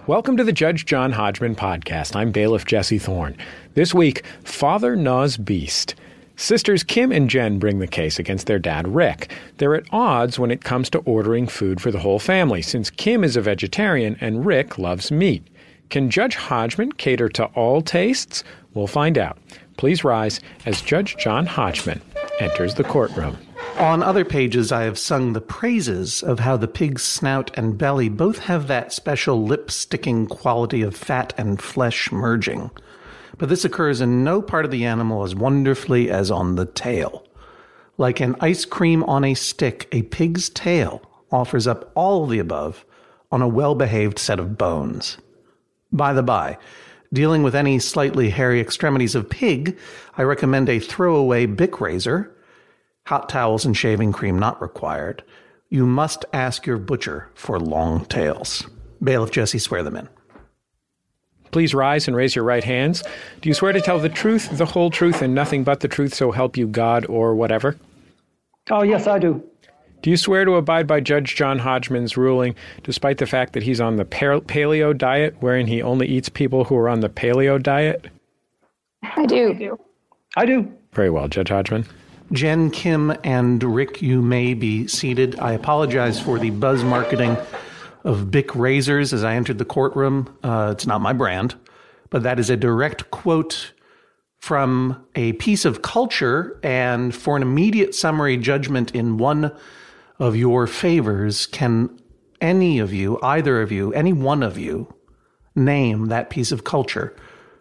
Welcome to the Judge John Hodgman podcast. I'm bailiff Jesse Thorne. This week, Father Gnaws Beast. Sisters Kim and Jen bring the case against their dad, Rick. They're at odds when it comes to ordering food for the whole family, since Kim is a vegetarian and Rick loves meat. Can Judge Hodgman cater to all tastes? We'll find out. Please rise as Judge John Hodgman enters the courtroom. On other pages, I have sung the praises of how the pig's snout and belly both have that special lip-sticking quality of fat and flesh merging. But this occurs in no part of the animal as wonderfully as on the tail. Like an ice cream on a stick, a pig's tail offers up all of the above on a well-behaved set of bones. By the by, dealing with any slightly hairy extremities of pig, I recommend a throwaway Bic razor. Hot towels and shaving cream not required. You must ask your butcher for long tails. Bailiff Jesse, swear them in. Please rise and raise your right hands. Do you swear to tell the truth, the whole truth, and nothing but the truth, so help you God or whatever? Oh, yes, I do. Do you swear to abide by Judge John Hodgman's ruling, despite the fact that he's on the paleo diet, wherein he only eats people who are on the paleo diet? I do. I do. Very well, Judge Hodgman. Jen, Kim, and Rick, you may be seated. I apologize for the buzz marketing of Bic razors as I entered the courtroom. It's not my brand, but that is a direct quote from a piece of culture, and for an immediate summary judgment in one of your favors, can any of you, either of you, any one of you, name that piece of culture?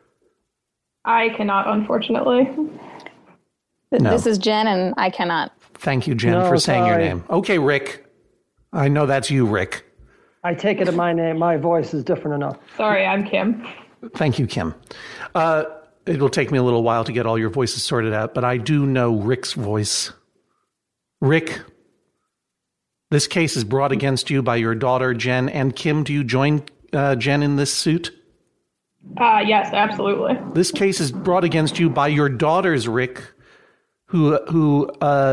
I cannot, unfortunately. No. This is Jen, and I cannot. Thank you, Jen, for saying your name. Okay, Rick. I know that's you, Rick. I take it in my name. My voice is different enough. Sorry, I'm Kim. Thank you, Kim. It will take me a little while to get all your voices sorted out, but I do know Rick's voice. Rick, this case is brought against you by your daughter, Jen. And Kim, do you join Jen in this suit? Yes, absolutely. This case is brought against you by your daughters, Rick, who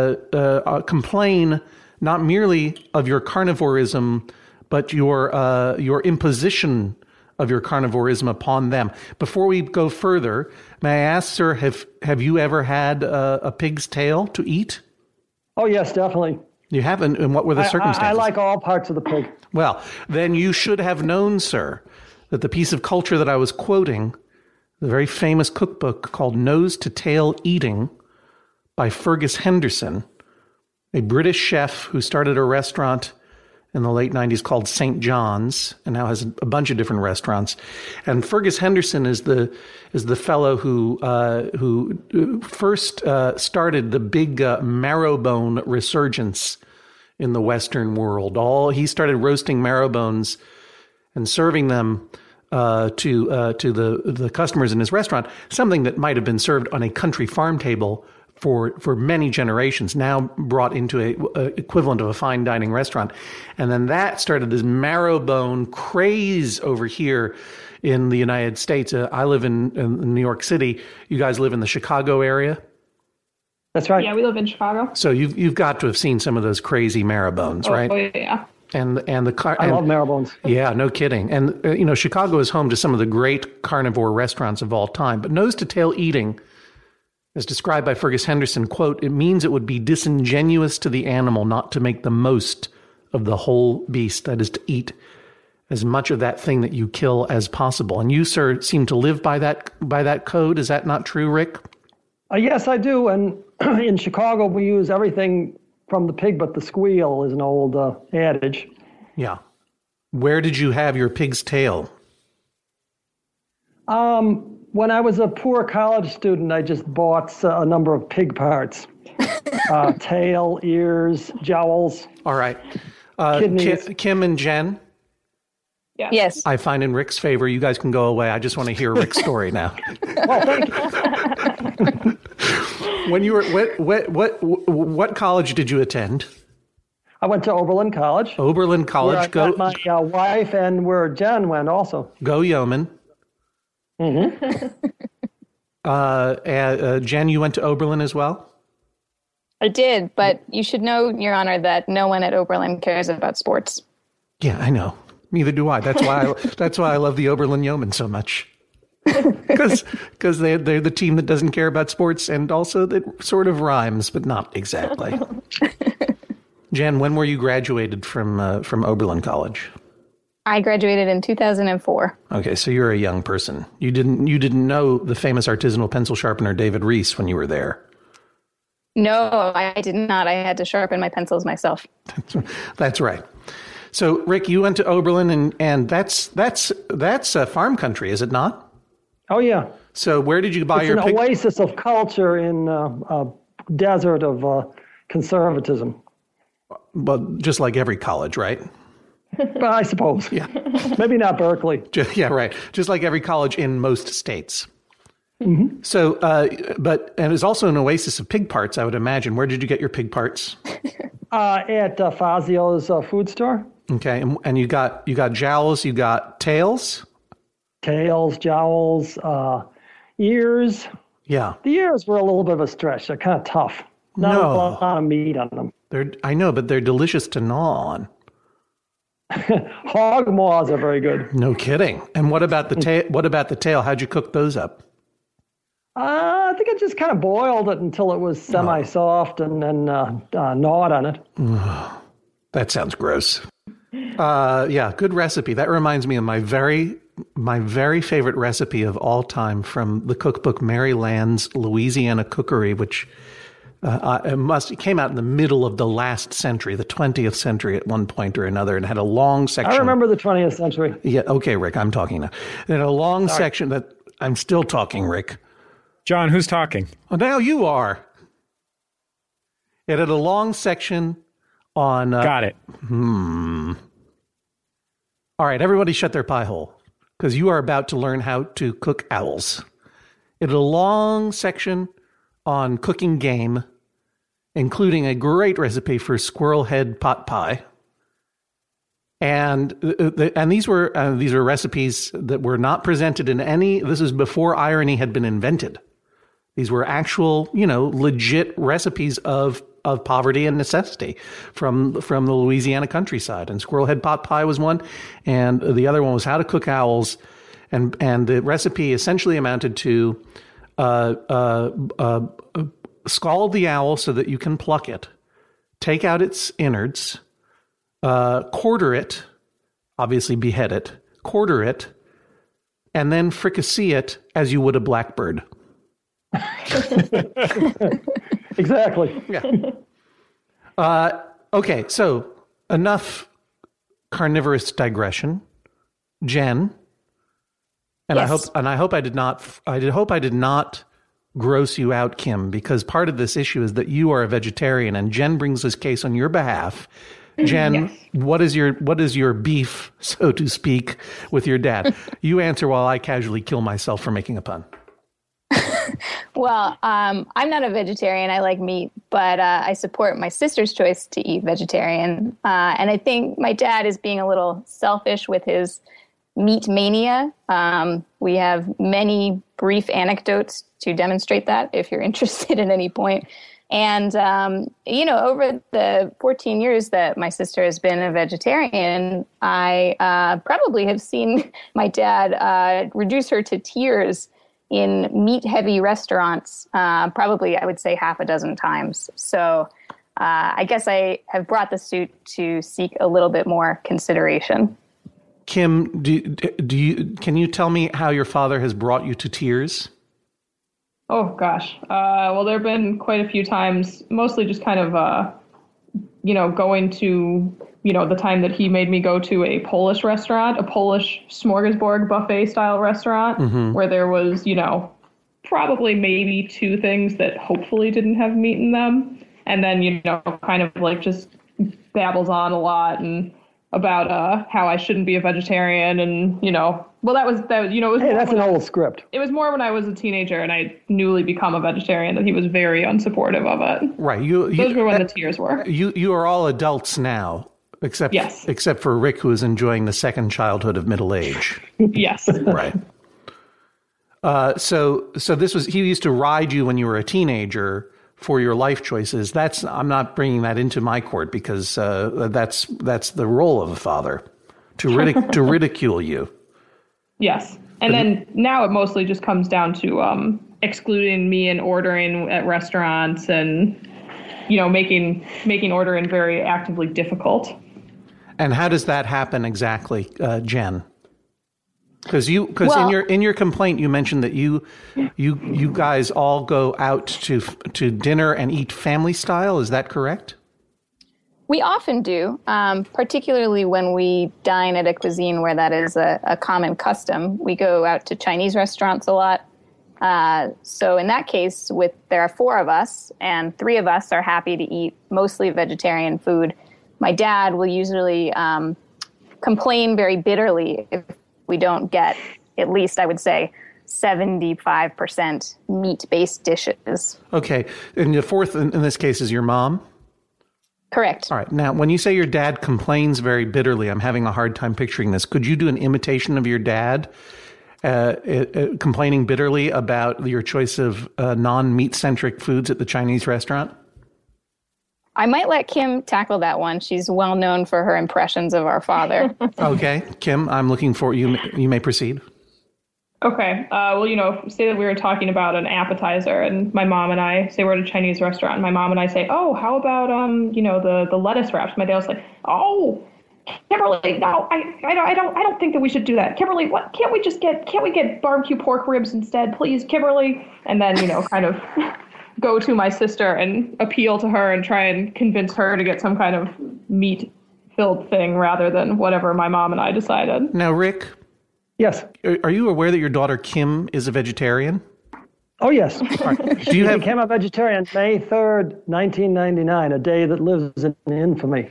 complain not merely of your carnivorism, but your imposition of your carnivorism upon them. Before we go further, may I ask, sir, have you ever had a pig's tail to eat? Oh, yes, definitely. You haven't? And what were the circumstances? I like all parts of the pig. Well, then you should have known, sir, that the piece of culture that I was quoting, the very famous cookbook called Nose to Tail Eating by Fergus Henderson, a British chef who started a restaurant in the late 90s called St. John's, and now has a bunch of different restaurants. And Fergus Henderson is the fellow who first started the big marrowbone resurgence in the Western world. He started roasting marrowbones and serving them to the customers in his restaurant, something that might have been served on a country farm table for many generations, now brought into a equivalent of a fine dining restaurant. And then that started this marrowbone craze over here in the United States. I live in New York City. You guys live in the Chicago area? That's right. Yeah, we live in Chicago. So you've got to have seen some of those crazy marrowbones, right? Oh, yeah. I love marrowbones. Yeah, no kidding. And Chicago is home to some of the great carnivore restaurants of all time. But nose to tail eating, as described by Fergus Henderson, quote, it means it would be disingenuous to the animal not to make the most of the whole beast, that is to eat as much of that thing that you kill as possible. And you, sir, seem to live by that code. Is that not true, Rick? Yes, I do. And in Chicago, we use everything from the pig but the squeal is an old adage. Yeah. Where did you have your pig's tail? When I was a poor college student, I just bought a number of pig parts. Tail, ears, jowls. All right. Kidneys. Kim and Jen? Yeah. Yes. I find in Rick's favor, you guys can go away. I just want to hear Rick's story now. Well, thank you. When you were, what college did you attend? I went to Oberlin College. Oberlin College. Where I met my wife and where Jen went also. Go Yeoman. Mm-hmm. Jen, you went to Oberlin as well? I did, but you should know, Your Honor, that no one at Oberlin cares about sports. Yeah, I know. Neither do I. That's why I love the Oberlin Yeomen so much. Because they're the team that doesn't care about sports, and also that sort of rhymes, but not exactly. Jen, when were you graduated from Oberlin College? I graduated in 2004. Okay, so you're a young person. You didn't know the famous artisanal pencil sharpener David Reese when you were there. No, I did not. I had to sharpen my pencils myself. That's right. So, Rick, you went to Oberlin, and that's farm country, is it not? Oh, yeah. So where did you buy it's your an oasis of culture in a desert of conservatism. Well, just like every college, right? I suppose. Yeah. Maybe not Berkeley. Yeah, right. Just like every college in most states. Mm-hmm. So, and it's also an oasis of pig parts, I would imagine. Where did you get your pig parts? At Fazio's food store. Okay, and you got jowls, you got tails? Tails, jowls, ears. Yeah. The ears were a little bit of a stretch. They're kind of tough. Not a lot of meat on them. I know, but they're delicious to gnaw on. Hog maws are very good. No kidding. And what about the tail? How'd you cook those up? I think I just kind of boiled it until it was semi-soft and then gnawed on it. That sounds gross. Yeah, good recipe. That reminds me of my very favorite recipe of all time from the cookbook Mary Land's Louisiana Cookery, which it came out in the middle of the last century, the 20th century at one point or another, and had a long section. I remember the 20th century. Yeah, okay, Rick, I'm talking now. It had a long section that I'm still talking, Rick. John, who's talking? Oh, now you are. It had a long section on... Got it. All right, everybody shut their pie hole, because you are about to learn how to cook owls. It had a long section on cooking game, including a great recipe for squirrel head pot pie. And these were recipes that were not presented in any... This is before irony had been invented. These were actual, legit recipes of poverty and necessity from the Louisiana countryside. And squirrel head pot pie was one, and the other one was how to cook owls. And the recipe essentially amounted to scald the owl so that you can pluck it, take out its innards, quarter it, obviously behead it, quarter it, and then fricassee it as you would a blackbird. Exactly. Yeah. Okay, so enough carnivorous digression. Jen, and yes. I hope I did not gross you out, Kim, because part of this issue is that you are a vegetarian, and Jen brings this case on your behalf. Jen, yes. What is your beef, so to speak, with your dad? You answer while I casually kill myself for making a pun. Well, I'm not a vegetarian. I like meat, but I support my sister's choice to eat vegetarian. And I think my dad is being a little selfish with his meat mania. We have many brief anecdotes to demonstrate that if you're interested at any point. And, over the 14 years that my sister has been a vegetarian, I probably have seen my dad reduce her to tears in meat-heavy restaurants, probably, I would say, half a dozen times. So I guess I have brought the suit to seek a little bit more consideration. Kim, can you tell me how your father has brought you to tears? Oh, gosh. Well, there have been quite a few times, mostly just kind of, going to, the time that he made me go to a Polish restaurant, a Polish smorgasbord buffet style restaurant, where there was, probably maybe two things that hopefully didn't have meat in them. And then, kind of like just babbles on a lot and about how I shouldn't be a vegetarian and, well, that was it was hey, that's an old script. It was more when I was a teenager and I newly become a vegetarian that he was very unsupportive of it. Right. Those were when the tears were. You are all adults now, except for Rick, who is enjoying the second childhood of middle age. Yes. Right. So this was, he used to ride you when you were a teenager for your life choices. I'm not bringing that into my court because that's the role of a father. to ridicule you. Yes. And then now it mostly just comes down to excluding me and ordering at restaurants and, making ordering very actively difficult. And how does that happen exactly, Jen? Because in your complaint you mentioned that you guys all go out to dinner and eat family style. Is that correct? We often do, particularly when we dine at a cuisine where that is a common custom. We go out to Chinese restaurants a lot. So in that case, there are 4 of us, and 3 of us are happy to eat mostly vegetarian food. My dad will usually complain very bitterly if we don't get at least, I would say, 75% meat-based dishes. Okay. And the 4th in this case is your mom? Correct. All right. Now, when you say your dad complains very bitterly, I'm having a hard time picturing this. Could you do an imitation of your dad complaining bitterly about your choice of non-meat-centric foods at the Chinese restaurant? I might let Kim tackle that one. She's well known for her impressions of our father. Okay. Kim, I'm looking for you. You may proceed. Okay. Say that we were talking about an appetizer, and my mom and I say we're at a Chinese restaurant, and my mom and I say, "Oh, how about the lettuce wraps?" My dad was like, "Oh, Kimberly, no, I don't think that we should do that. Kimberly, what can't we get barbecue pork ribs instead, please, Kimberly?" And then kind of go to my sister and appeal to her and try and convince her to get some kind of meat-filled thing rather than whatever my mom and I decided. Now, Rick. Yes. Are you aware that your daughter Kim is a vegetarian? Oh, yes. Right. She became a vegetarian May 3rd, 1999, a day that lives in infamy.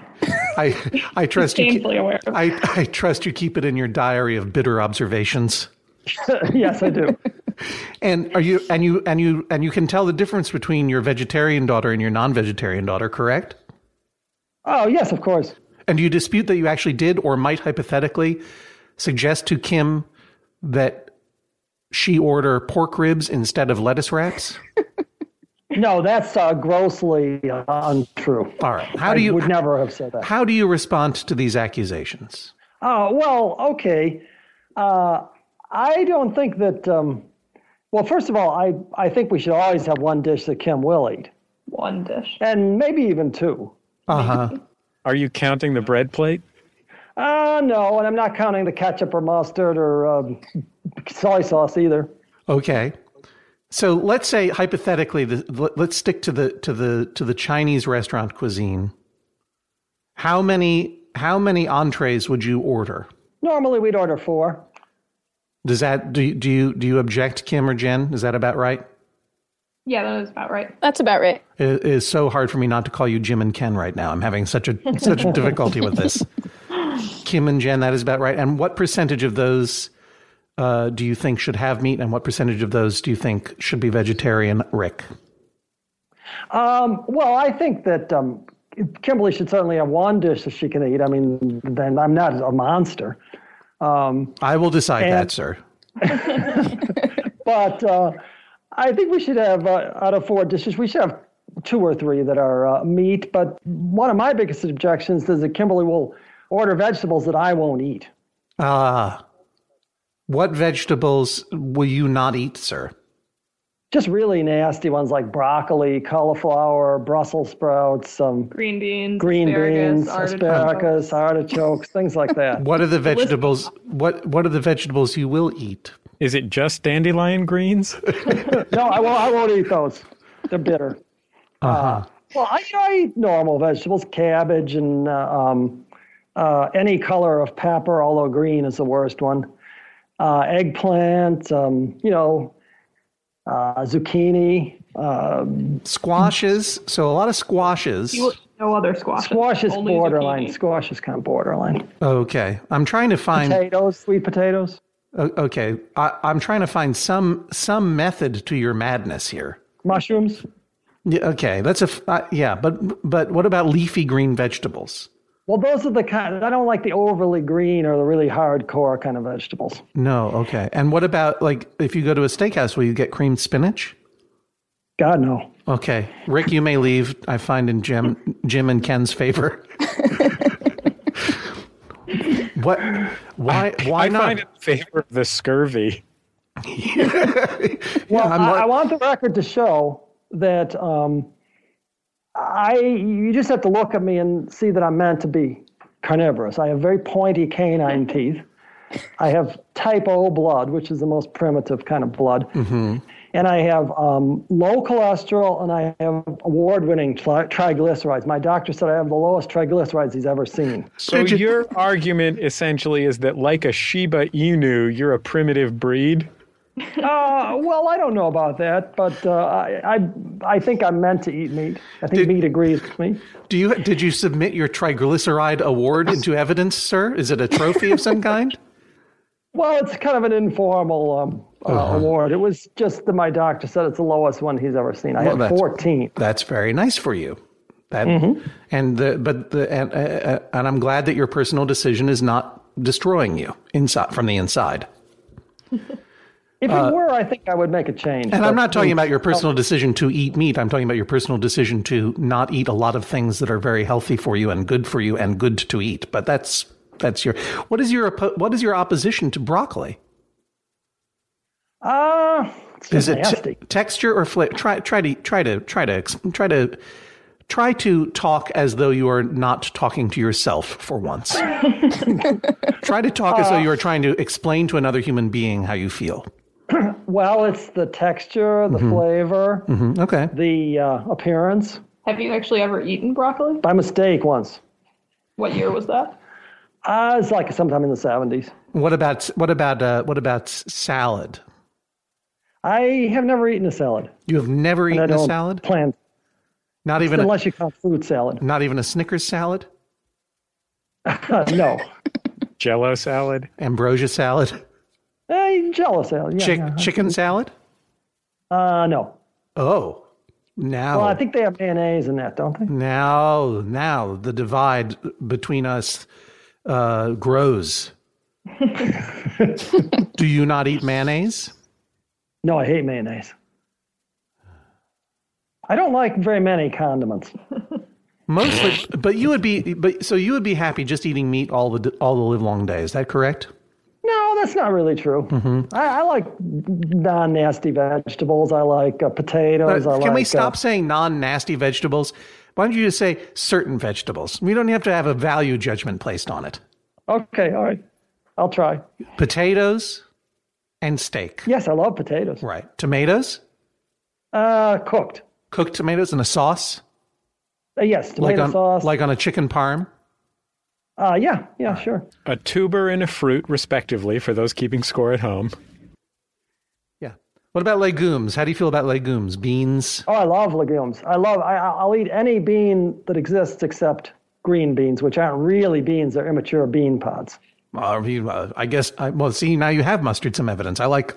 I trust you. Painfully aware. I trust you keep it in your diary of bitter observations. Yes, I do. And you can tell the difference between your vegetarian daughter and your non-vegetarian daughter, correct? Oh, yes, of course. And do you dispute that you actually did or might hypothetically suggest to Kim that she order pork ribs instead of lettuce wraps? No, that's grossly untrue. All right. I would never have said that. How do you respond to these accusations? Oh, well, okay. I don't think that, well, first of all, I think we should always have one dish that Kim will eat. One dish. And maybe even 2. Uh-huh. Are you counting the bread plate? No, and I'm not counting the ketchup or mustard or soy sauce either. Okay. So let's say hypothetically, let's stick to the Chinese restaurant cuisine. How many entrees would you order? Normally, we'd order 4. Does that do you object, Kim or Jen? Is that about right? Yeah, that is about right. That's about right. It is so hard for me not to call you Jim and Ken right now. I'm having such a difficulty with this. Kim and Jen, that is about right. And what percentage of those do you think should have meat, and what percentage of those do you think should be vegetarian, Rick? Well, I think that Kimberly should certainly have one dish that she can eat. I mean, then I'm not a monster. I will decide that, sir. But I think we should have, out of 4 dishes, we should have 2 or 3 that are meat. But one of my biggest objections is that Kimberly will order vegetables that I won't eat. What vegetables will you not eat, sir? Just really nasty ones like broccoli, cauliflower, Brussels sprouts, green beans, asparagus, artichokes, things like that. What are the vegetables? What are the vegetables you will eat? Is it just dandelion greens? No, I won't eat those. They're bitter. Uh-huh. Well, I eat normal vegetables, cabbage, and any color of pepper, although green is the worst one. Eggplant, zucchini. Squashes. So a lot of squashes. No other squashes. Squash is Only borderline. zucchini. Squash is kind of borderline. Okay. I'm trying to find... Potatoes, sweet potatoes. Okay. I'm trying to find some method to your madness here. Mushrooms. Yeah, okay. That's but what about leafy green vegetables? Well, those are the kind, I don't like the overly green or the really hardcore kind of vegetables. No, okay. And what about, like, if you go to a steakhouse, will you get creamed spinach? God, no. Okay. Rick, you may leave. I find in Jim and Ken's favor. What? Why I not? find it in favor of the scurvy. Well, I want the record to show that you just have to look at me and see that I'm meant to be carnivorous. I have very pointy canine teeth. I have type O blood, which is the most primitive kind of blood. Mm-hmm. And I have low cholesterol, and I have award-winning triglycerides. My doctor said I have the lowest triglycerides he's ever seen. So your argument essentially is that, like a Shiba Inu, you're a primitive breed? Well, I don't know about that, but I think I'm meant to eat meat. I think meat agrees with me. Did you submit your triglyceride award into evidence, sir? Is it a trophy of some kind? Well, it's kind of an informal award. It was just that my doctor said it's the lowest one he's ever seen. I had 14. That's very nice for you. And I'm glad that your personal decision is not destroying you from the inside. If it were, I think I would make a change. And I'm not talking about your personal decision to eat meat. I'm talking about your personal decision to not eat a lot of things that are very healthy for you and good to eat. But that's your. What is your opposition to broccoli? It's is it nasty. Texture or flavor? Try to talk as though you are not talking to yourself for once. Try to talk as though you are trying to explain to another human being how you feel. Well, it's the texture, the flavor, okay, the appearance. Have you actually ever eaten broccoli? By mistake once. What year was that? It's like sometime in the 70s. What about salad? I have never eaten a salad. You have never eaten a salad? Plan. Not even unless you count fruit salad. Not even a Snickers salad? No. Jell-O salad? Jell-O Ambrosia salad? salad. Yeah, chicken salad? No. Oh. Now. Well, I think they have mayonnaise in that, don't they? Now the divide between us grows. Do you not eat mayonnaise? No, I hate mayonnaise. I don't like very many condiments. Mostly, but you would be happy just eating meat all the live long day. Is that correct? No, that's not really true. Mm-hmm. I like non-nasty vegetables. I like potatoes. Can we stop saying non-nasty vegetables? Why don't you just say certain vegetables? We don't have to have a value judgment placed on it. Okay, all right. I'll try. Potatoes and steak. Yes, I love potatoes. Right. Tomatoes? Cooked. Cooked tomatoes in a sauce? Yes, tomato sauce. Like on a chicken parm? Yeah, sure. A tuber and a fruit, respectively, for those keeping score at home. Yeah. What about legumes? How do you feel about legumes? Beans? Oh, I love legumes. I'll eat any bean that exists except green beans, which aren't really beans. They're immature bean pods. I guess. See, now you have mustered some evidence. I like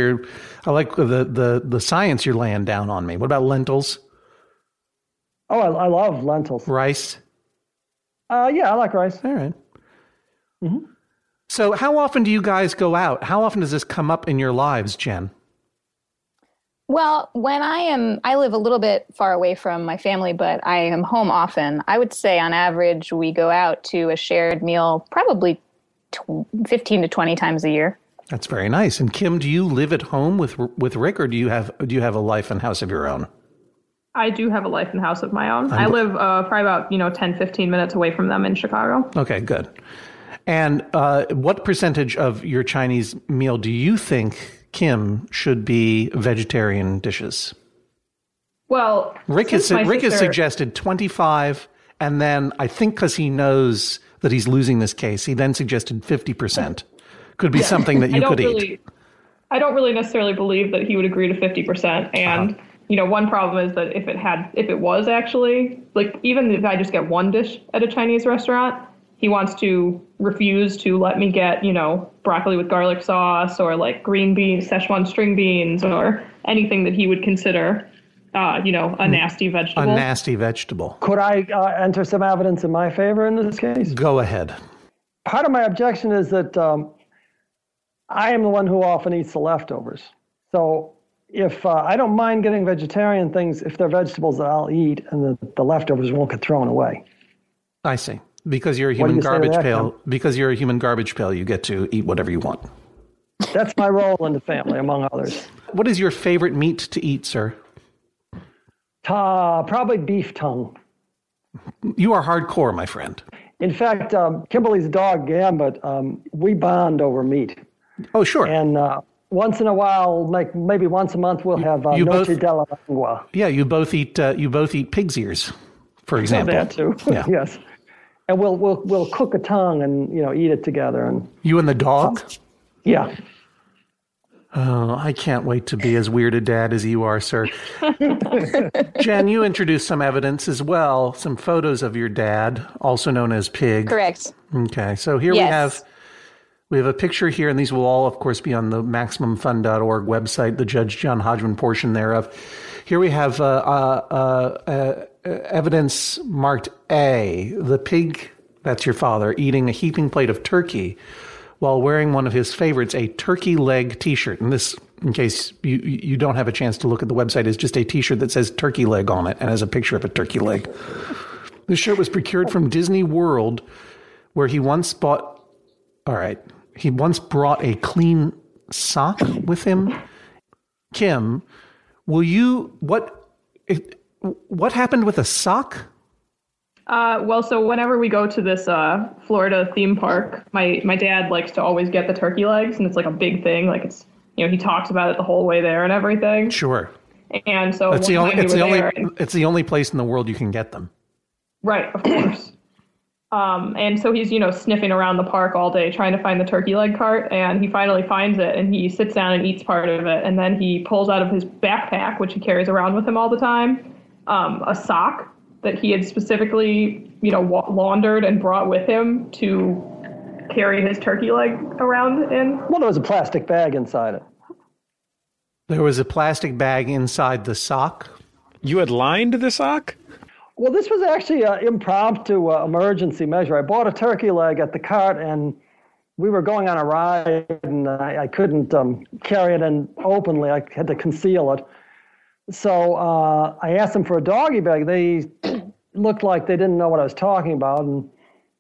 the science you're laying down on me. What about lentils? Oh, I love lentils. Rice? Yeah, I like rice. All right. Mm-hmm. So how often do you guys go out? How often does this come up in your lives, Jen? Well, when I live a little bit far away from my family, but I am home often. I would say on average, we go out to a shared meal probably 15 to 20 times a year. That's very nice. And Kim, do you live at home with Rick, or do you have a life and house of your own? I do have a life and house of my own. I live probably about 10, 15 minutes away from them in Chicago. Okay, good. And what percentage of your Chinese meal do you think, Kim, should be vegetarian dishes? Well, Rick has suggested 25, and then I think because he knows that he's losing this case, he then suggested 50%. Could be something that you could eat. I don't really necessarily believe that he would agree to 50%. And one problem is that if it was actually, like, even if I just get one dish at a Chinese restaurant, he wants to refuse to let me get, broccoli with garlic sauce or like green beans, Szechuan string beans, or anything that he would consider, a nasty vegetable. A nasty vegetable. Could I enter some evidence in my favor in this case? Go ahead. Part of my objection is that I am the one who often eats the leftovers. So if I don't mind getting vegetarian things, if they're vegetables that I'll eat and the leftovers won't get thrown away. I see. Because you're a What do human you say to garbage that, pail. Tim? Because you're a human garbage pail, you get to eat whatever you want. That's my role in the family, among others. What is your favorite meat to eat, sir? Probably beef tongue. You are hardcore, my friend. In fact, Kimberly's dog, Gambit, we bond over meat. Oh, sure. And once in a while, maybe once a month, we'll have you noce both- della lingua. Yeah, you both eat pig's ears, for example. That too. Yeah. Yes. And we'll cook a tongue and eat it together. And You and the dog? yeah. Oh, I can't wait to be as weird a dad as you are, sir. Jen, you introduced some evidence as well, some photos of your dad, also known as Pig. Correct. Okay, so here Yes. we have a picture here, and these will all, of course, be on the MaximumFun.org website, the Judge John Hodgman portion thereof. Here we have evidence marked A, the pig, that's your father, eating a heaping plate of turkey while wearing one of his favorites, a turkey leg T-shirt. And this, in case you don't have a chance to look at the website, is just a T-shirt that says turkey leg on it and has a picture of a turkey leg. This shirt was procured from Disney World, where he once brought a clean sock with him. Kim, what happened with a sock? Well, so whenever we go to this Florida theme park, my dad likes to always get the turkey legs, and it's like a big thing. Like it's, he talks about it the whole way there and everything. Sure. And so It's it's the only place in the world you can get them. Right, of course. And so he's, sniffing around the park all day trying to find the turkey leg cart, and he finally finds it, and he sits down and eats part of it, and then he pulls out of his backpack, which he carries around with him all the time, a sock that he had specifically, laundered and brought with him to carry his turkey leg around in. Well, there was a plastic bag inside it. There was a plastic bag inside the sock. You had lined the sock? Well, this was actually an impromptu emergency measure. I bought a turkey leg at the cart, and we were going on a ride, and I couldn't carry it in openly. I had to conceal it. So I asked them for a doggy bag. They looked like they didn't know what I was talking about, and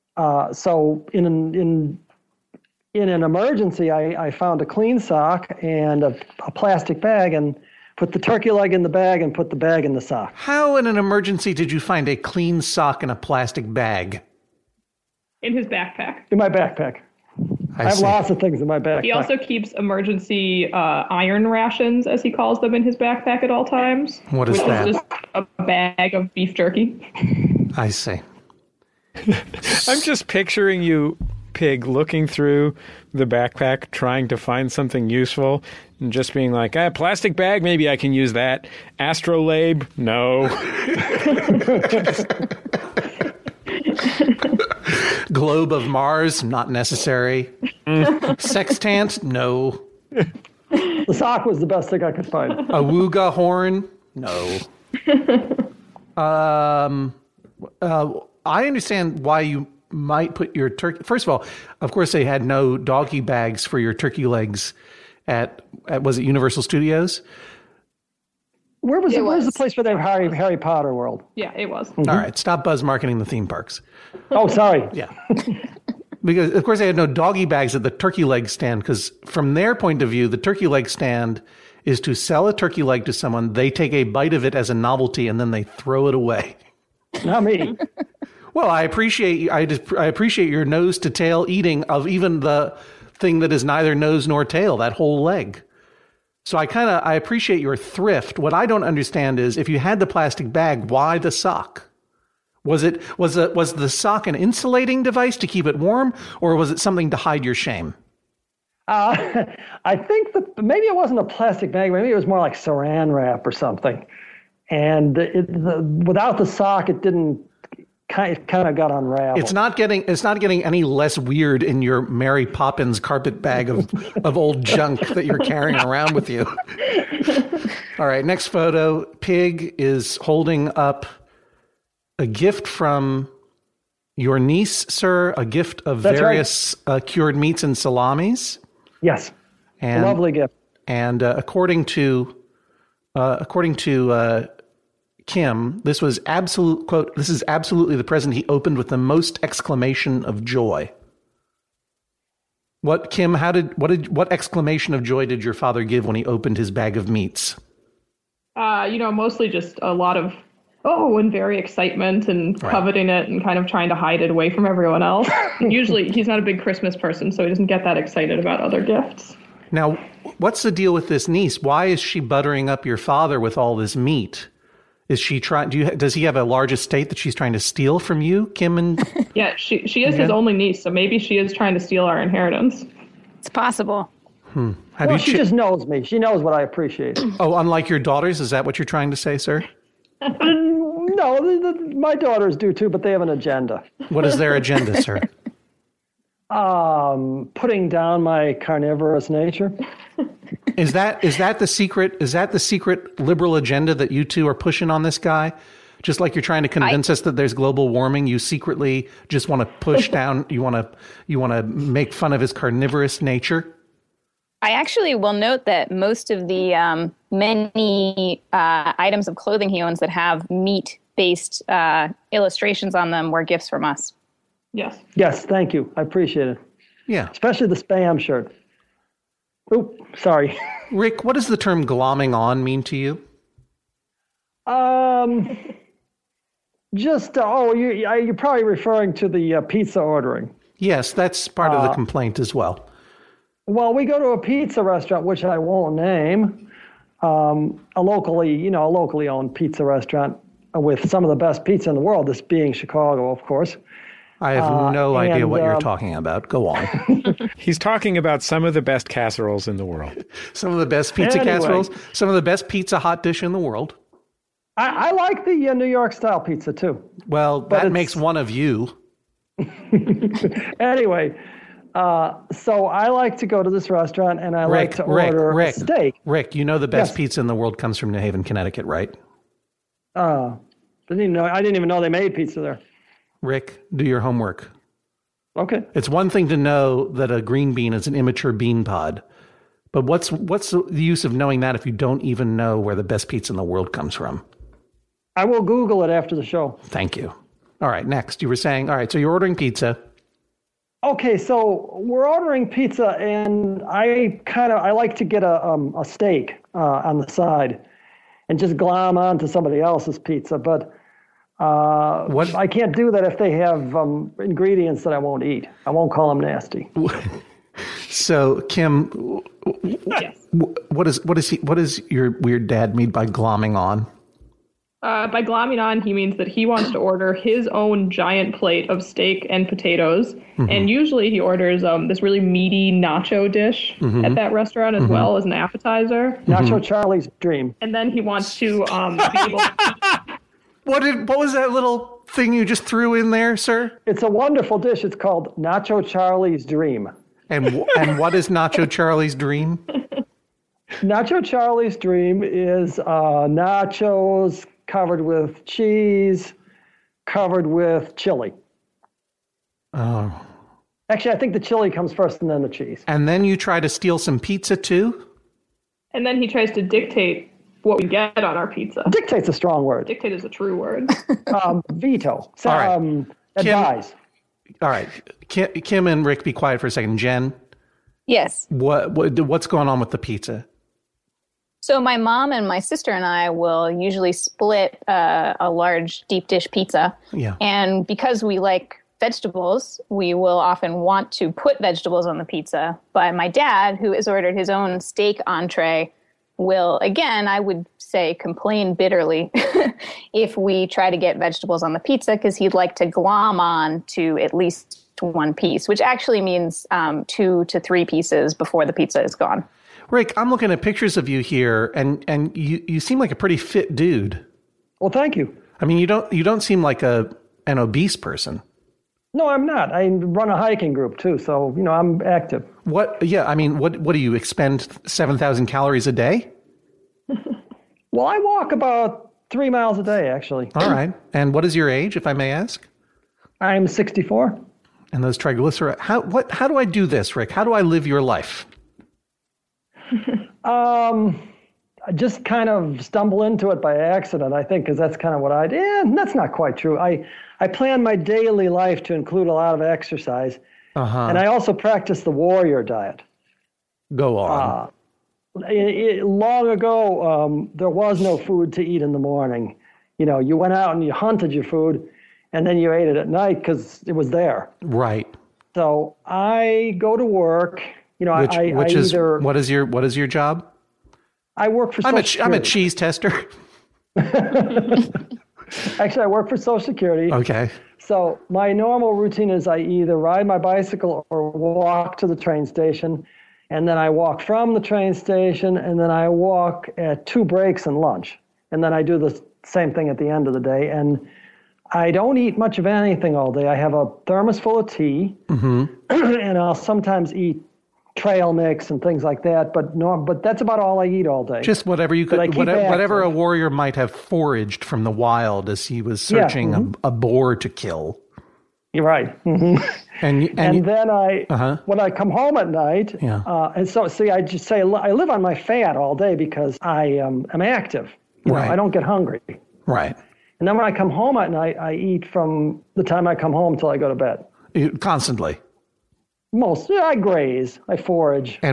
so in an emergency, I found a clean sock and a plastic bag, and put the turkey leg in the bag and put the bag in the sock. How in an emergency did you find a clean sock in a plastic bag? In his backpack. In my backpack. I have see. lots of things in my backpack. He also keeps emergency iron rations, as he calls them, in his backpack at all times. What is which that? Is just a bag of beef jerky. I see. I'm just picturing you, Pig, looking through the backpack, trying to find something useful, and just being like, plastic bag, maybe I can use that. Astrolabe, no. Globe of Mars, not necessary. Sextant, no. The sock was the best thing I could find. Awooga horn, no. I understand why you might put your turkey. First of all, of course, they had no doggy bags for your turkey legs at was it Universal Studios? Where's the place where they have Harry Potter World? Yeah, it was. All right, stop buzz marketing the theme parks. Oh, sorry. Yeah. Because, of course, they had no doggy bags at the turkey leg stand, because from their point of view, the turkey leg stand is to sell a turkey leg to someone, they take a bite of it as a novelty, and then they throw it away. Not me. Well, I appreciate your nose to tail eating of even the thing that is neither nose nor tail, that whole leg. So I appreciate your thrift. What I don't understand is if you had the plastic bag, why the sock? Was the sock an insulating device to keep it warm, or was it something to hide your shame? I think that maybe it wasn't a plastic bag. Maybe it was more like saran wrap or something. And without the sock, it didn't. It kind of got unraveled. It's not getting any less weird in your Mary Poppins carpet bag of old junk that you're carrying around with you. All right, next photo. Pig is holding up a gift from your niece, sir. A gift of That's various cured meats and salamis. Yes, And, lovely gift. And according to Kim, this was absolute quote, this is absolutely the present he opened with the most exclamation of joy. What, Kim, what exclamation of joy did your father give when he opened his bag of meats? Mostly just a lot of, and very excitement and coveting it and kind of trying to hide it away from everyone else. Usually he's not a big Christmas person, so he doesn't get that excited about other gifts. Now, what's the deal with this niece? Why is she buttering up your father with all this meat? Is she trying? Does he have a large estate that she's trying to steal from you, Kim? And yeah, she is his only niece, so maybe she is trying to steal our inheritance. It's possible. She just knows me. She knows what I appreciate. Oh, unlike your daughters, is that what you're trying to say, sir? No, my daughters do too, but they have an agenda. What is their agenda, sir? Putting down my carnivorous nature. Is that the secret? Is that the secret liberal agenda that you two are pushing on this guy? Just like you're trying to convince us that there's global warming, you secretly just want to push down. You want to make fun of his carnivorous nature. I actually will note that most of the many items of clothing he owns that have meat-based illustrations on them were gifts from us. Yes. Yes, thank you. I appreciate it. Yeah. Especially the Spam shirt. Oop, sorry. Rick, what does the term glomming on mean to you? You're probably referring to the pizza ordering. Yes, that's part of the complaint as well. Well, we go to a pizza restaurant, which I won't name, a locally owned pizza restaurant with some of the best pizza in the world, this being Chicago, of course. I have no idea what you're talking about. Go on. He's talking about some of the best casseroles in the world. Some of the best pizza casseroles, some of the best pizza hot dish in the world. I like the New York style pizza too. Well, that makes one of you. Anyway, so I like to go to this restaurant and I like to order a steak. Rick, you know the best pizza in the world comes from New Haven, Connecticut, right? I didn't even know they made pizza there. Rick, do your homework. Okay. It's one thing to know that a green bean is an immature bean pod, but what's the use of knowing that if you don't even know where the best pizza in the world comes from? I will Google it after the show. Thank you. All right, next. You were saying, all right, so you're ordering pizza. Okay, so we're ordering pizza, and I like to get a steak on the side and just glom onto somebody else's pizza, but I can't do that if they have ingredients that I won't eat. I won't call them nasty. So, Kim, yes. what does your weird dad mean by glomming on? By glomming on, he means that he wants to order his own giant plate of steak and potatoes. Mm-hmm. And usually he orders this really meaty nacho dish at that restaurant as well as an appetizer. Nacho Charlie's dream. And then he wants to be able to... What was that little thing you just threw in there, sir? It's a wonderful dish. It's called Nacho Charlie's Dream. And what is Nacho Charlie's Dream? Nacho Charlie's Dream is nachos covered with cheese, covered with chili. Oh. Actually, I think the chili comes first and then the cheese. And then you try to steal some pizza too? And then he tries to dictate what we get on our pizza. Dictate's a strong word. Dictate is a true word. Veto. So, all right. Advise. All right. Kim and Rick, be quiet for a second. Jen? Yes. What's going on with the pizza? So my mom and my sister and I will usually split a large deep dish pizza. Yeah. And because we like vegetables, we will often want to put vegetables on the pizza. But my dad, who has ordered his own steak entree, will, again, I would say, complain bitterly if we try to get vegetables on the pizza because he'd like to glom on to at least one piece, which actually means 2 to 3 pieces before the pizza is gone. Rick, I'm looking at pictures of you here, and you seem like a pretty fit dude. Well, thank you. I mean, you don't seem like an obese person. No, I'm not. I run a hiking group too, so I'm active. What? Yeah, I mean, what do you expend 7,000 calories a day? Well, I walk about 3 miles a day, actually. All right. And what is your age, if I may ask? I'm 64. And those triglycerides. How do I do this, Rick? How do I live your life? just kind of stumble into it by accident, I think, because that's kind of what I did. Yeah, that's not quite true. I plan my daily life to include a lot of exercise, and I also practice the warrior diet. Go on. Long ago, there was no food to eat in the morning. You know, you went out and you hunted your food, and then you ate it at night because it was there. Right. So I go to work. You know, what is your job? I work for Social Security. I'm a cheese tester. Actually, I work for Social Security. Okay. So my normal routine is I either ride my bicycle or walk to the train station, and then I walk from the train station, and then I walk at 2 breaks and lunch. And then I do the same thing at the end of the day. And I don't eat much of anything all day. I have a thermos full of tea, and I'll sometimes eat trail mix and things like that. But that's about all I eat all day. Just whatever you could, whatever a warrior might have foraged from the wild as he was searching a boar to kill. You're right. Mm-hmm. And then when I come home at night, and so see, I just say I live on my fat all day because I am active. You know, I don't get hungry. Right. And then when I come home at night, I eat from the time I come home till I go to bed. Constantly. I graze, I forage, and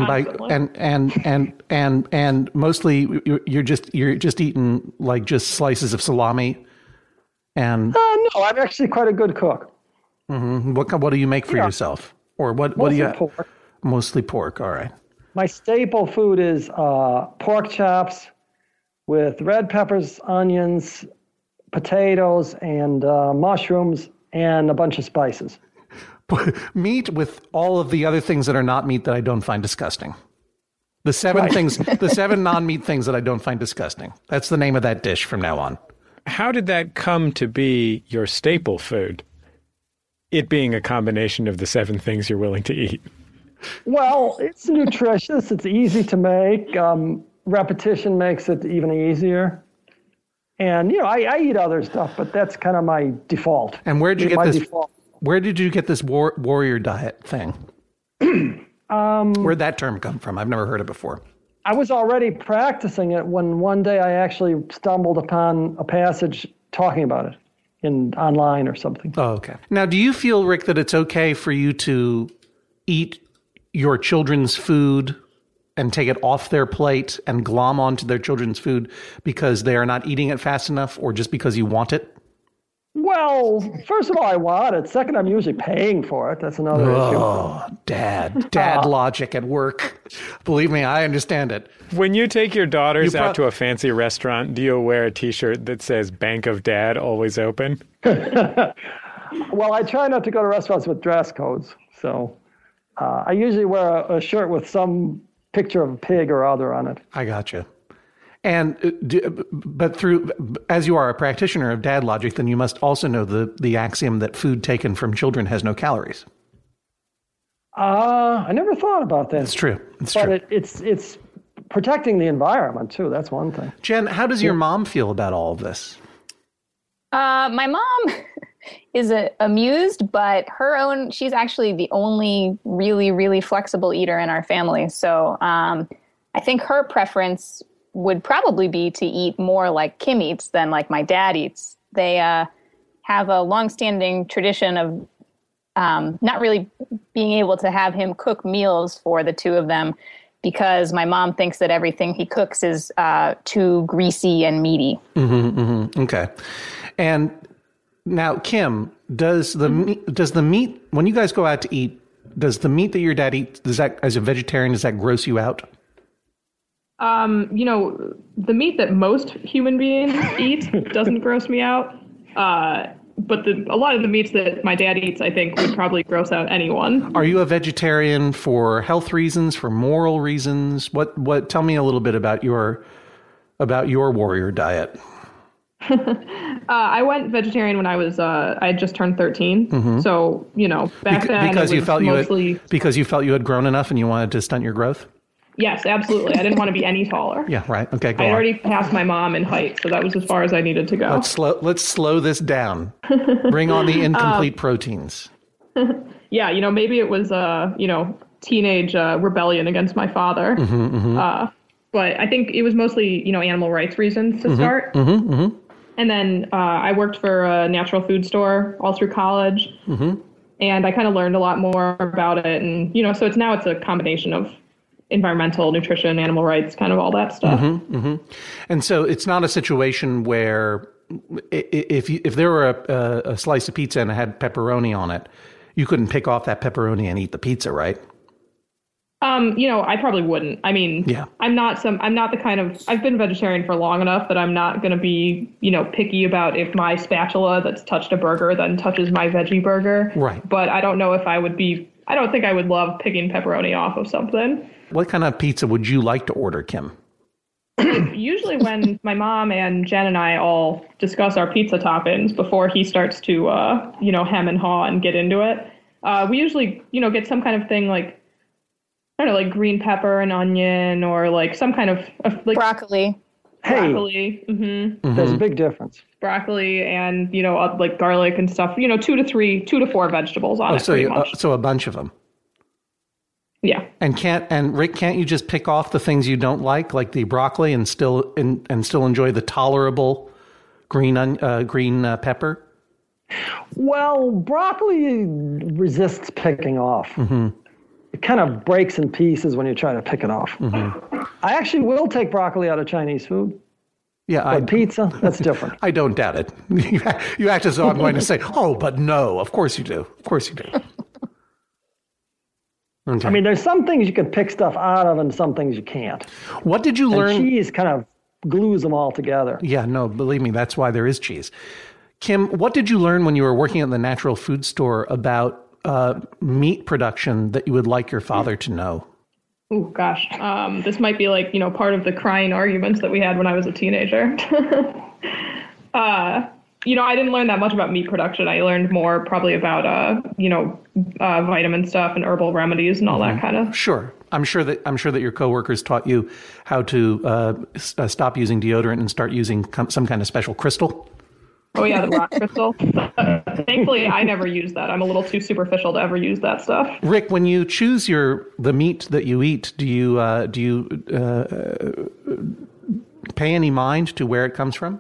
and mostly you're just eating like just slices of salami. And no, I'm actually quite a good cook. Mm-hmm. What do you make for yourself, or what do you? Pork. Mostly pork. All right. My staple food is pork chops with red peppers, onions, potatoes, and mushrooms, and a bunch of spices. Meat with all of the other things that are not meat that I don't find disgusting. The 7 things, the 7 non-meat things that I don't find disgusting. That's the name of that dish from now on. How did that come to be your staple food? It being a combination of the 7 things you're willing to eat. Well, it's nutritious. It's easy to make. Repetition makes it even easier. And, you know, I eat other stuff, but that's kind of my default. And where did you get this? Default. Where did you get this warrior diet thing? Where'd that term come from? I've never heard it before. I was already practicing it when one day I actually stumbled upon a passage talking about it online or something. Oh, okay. Now, do you feel, Rick, that it's okay for you to eat your children's food and take it off their plate and glom onto their children's food because they are not eating it fast enough, or just because you want it? Well, first of all, I want it. Second, I'm usually paying for it. That's another issue. Oh, dad logic at work. Believe me, I understand it. When you take your daughters out to a fancy restaurant, do you wear a T-shirt that says Bank of Dad always open? Well, I try not to go to restaurants with dress codes. So I usually wear a shirt with some picture of a pig or other on it. I gotcha. And but as you are a practitioner of dad logic, then you must also know the axiom that food taken from children has no calories. I never thought about that. It's true. But it's protecting the environment too. That's one thing. Jen, how does your mom feel about all of this? My mom is amused, but she's actually the only really, really flexible eater in our family. So I think her preference would probably be to eat more like Kim eats than like my dad eats. They have a longstanding tradition of not really being able to have him cook meals for the 2 of them because my mom thinks that everything he cooks is too greasy and meaty. Mm-hmm, mm-hmm. Okay. And now, Kim, does the meat, when you guys go out to eat, does the meat that your dad eats, as a vegetarian, does that gross you out? You know, the meat that most human beings eat doesn't gross me out. But a lot of the meats that my dad eats, I think, would probably gross out anyone. Are you a vegetarian for health reasons, for moral reasons? What? Tell me a little bit about your warrior diet. I went vegetarian when I had just turned 13. Mm-hmm. So, you know, back then because you felt you had grown enough and you wanted to stunt your growth? Yes, absolutely. I didn't want to be any taller. Yeah, right. Okay, go on. I already passed my mom in height, so that was as far as I needed to go. Let's slow this down. Bring on the incomplete proteins. Yeah, you know, maybe it was teenage rebellion against my father. Mm-hmm, mm-hmm. But I think it was mostly, animal rights reasons to start. And then I worked for a natural food store all through college. And I kind of learned a lot more about it. And, so it's a combination of environmental, nutrition, animal rights, kind of all that stuff. And so it's not a situation where if there were a slice of pizza and it had pepperoni on it, you couldn't pick off that pepperoni and eat the pizza, right? I probably wouldn't. I mean, yeah. I'm not the kind of, I've been vegetarian for long enough that I'm not going to be, picky about if my spatula that's touched a burger then touches my veggie burger. Right. But I don't know if I don't think I would love picking pepperoni off of something. What kind of pizza would you like to order, Kim? Usually when my mom and Jen and I all discuss our pizza toppings before he starts to, hem and haw and get into it, we usually, get some kind of thing like, I don't know, like green pepper and onion or like some kind of like broccoli. Broccoli. There's a big difference. Broccoli and, like garlic and stuff, 2 to 4 vegetables on it. So a bunch of them. Yeah. And Rick, can't you just pick off the things you don't like the broccoli, and still enjoy the tolerable green pepper? Well, broccoli resists picking off. It kind of breaks in pieces when you try to pick it off. I actually will take broccoli out of Chinese food. Yeah, but pizza, that's different. I don't doubt it. You act as though I'm going to say, oh, but no, of course you do. Of course you do. Okay. I mean, there's some things you can pick stuff out of and some things you can't. What did you learn? And cheese kind of glues them all together. Yeah, no, believe me, that's why there is cheese. Kim, what did you learn when you were working at the natural food store about meat production that you would like your father to know? Oh, gosh. This might be like, part of the crying arguments that we had when I was a teenager. I didn't learn that much about meat production. I learned more probably about, vitamin stuff and herbal remedies and all that kind of. Sure. I'm sure that your coworkers taught you how to stop using deodorant and start using some kind of special crystal. Oh, yeah, the rock crystal. Thankfully, I never use that. I'm a little too superficial to ever use that stuff. Rick, when you choose the meat that you eat, do you pay any mind to where it comes from?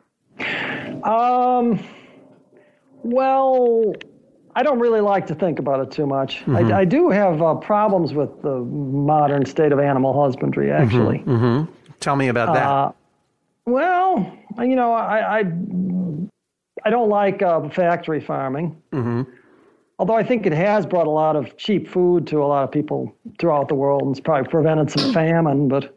Well, I don't really like to think about it too much. I do have problems with the modern state of animal husbandry, actually. Tell me about that. Well, I don't like factory farming. Although I think it has brought a lot of cheap food to a lot of people throughout the world, and it's probably prevented some famine. But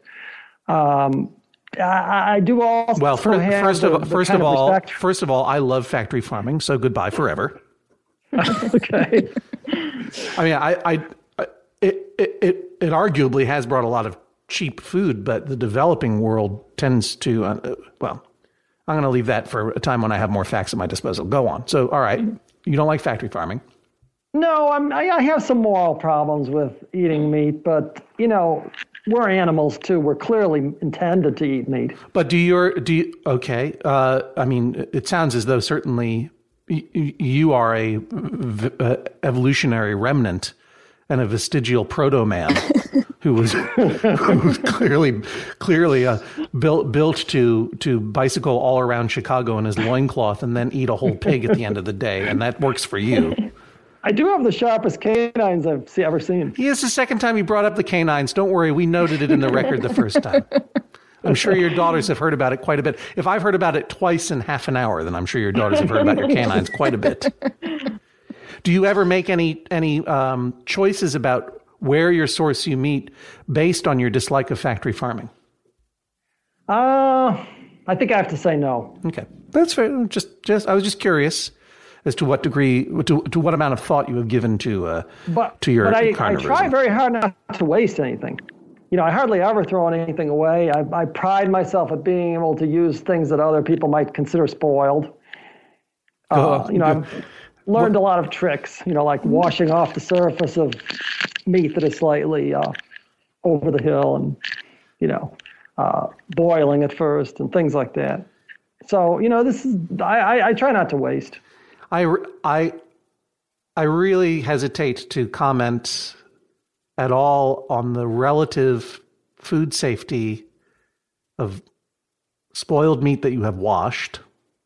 I do also first of all, I love factory farming, so goodbye forever. Okay. I mean, it arguably has brought a lot of cheap food, but the developing world tends to, I'm going to leave that for a time when I have more facts at my disposal. Go on. So, all right, you don't like factory farming? No, I have some moral problems with eating meat, but, we're animals too. We're clearly intended to eat meat. But okay. I mean, it sounds as though certainly you are a evolutionary remnant and a vestigial proto-man who was clearly built to bicycle all around Chicago in his loincloth and then eat a whole pig at the end of the day, and that works for you. I do have the sharpest canines I've ever seen. It's the second time you brought up the canines. Don't worry, we noted it in the record the first time. I'm sure your daughters have heard about it quite a bit. If I've heard about it twice in half an hour, then I'm sure your daughters have heard about your canines quite a bit. Do you ever make any choices about where you source your meat based on your dislike of factory farming? I think I have to say no. Okay, that's fair. I was just curious as to what degree, to what amount of thought you have given to your carnivorism. I try very hard not to waste anything. I hardly ever throw anything away. I pride myself at being able to use things that other people might consider spoiled. I've learned a lot of tricks, like washing off the surface of meat that is slightly over the hill and, boiling it first and things like that. So, I try not to waste. I really hesitate to comment at all on the relative food safety of spoiled meat that you have washed,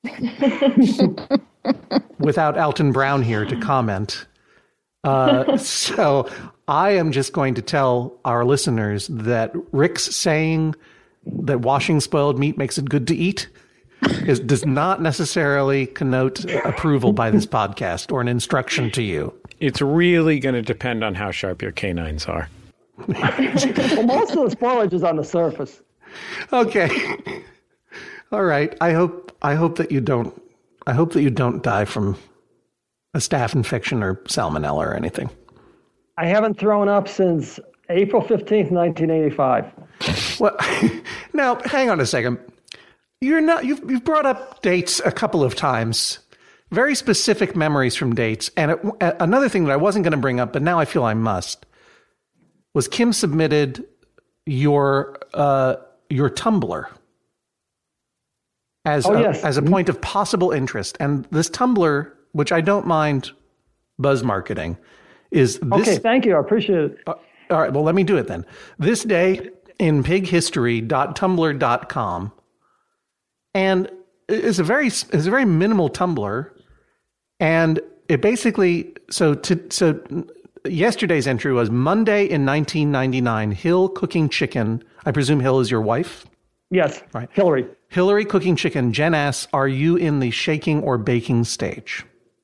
without Alton Brown here to comment. So I am just going to tell our listeners that Rick's saying that washing spoiled meat makes it good to eat does not necessarily connote approval by this podcast or an instruction to you. It's really going to depend on how sharp your canines are. Well, most of the spoilage is on the surface. Okay. All right. I hope that you don't die from a staph infection or salmonella or anything. I haven't thrown up since April 15th, 1985. Well, now hang on a second. You've brought up dates a couple of times, very specific memories from dates. And another thing that I wasn't going to bring up, but now I feel I must, was Kim submitted your Tumblr as a point of possible interest. And this Tumblr, which I don't mind buzz marketing, is this. Okay, thank you. I appreciate it. All right, well, let me do it then. This day in pighistory.tumblr.com. And it's a very minimal Tumblr. And it basically, so yesterday's entry was Monday in 1999, Hill cooking chicken. I presume Hill is your wife? Yes, right. Hillary cooking chicken. Jen asks, are you in the shaking or baking stage?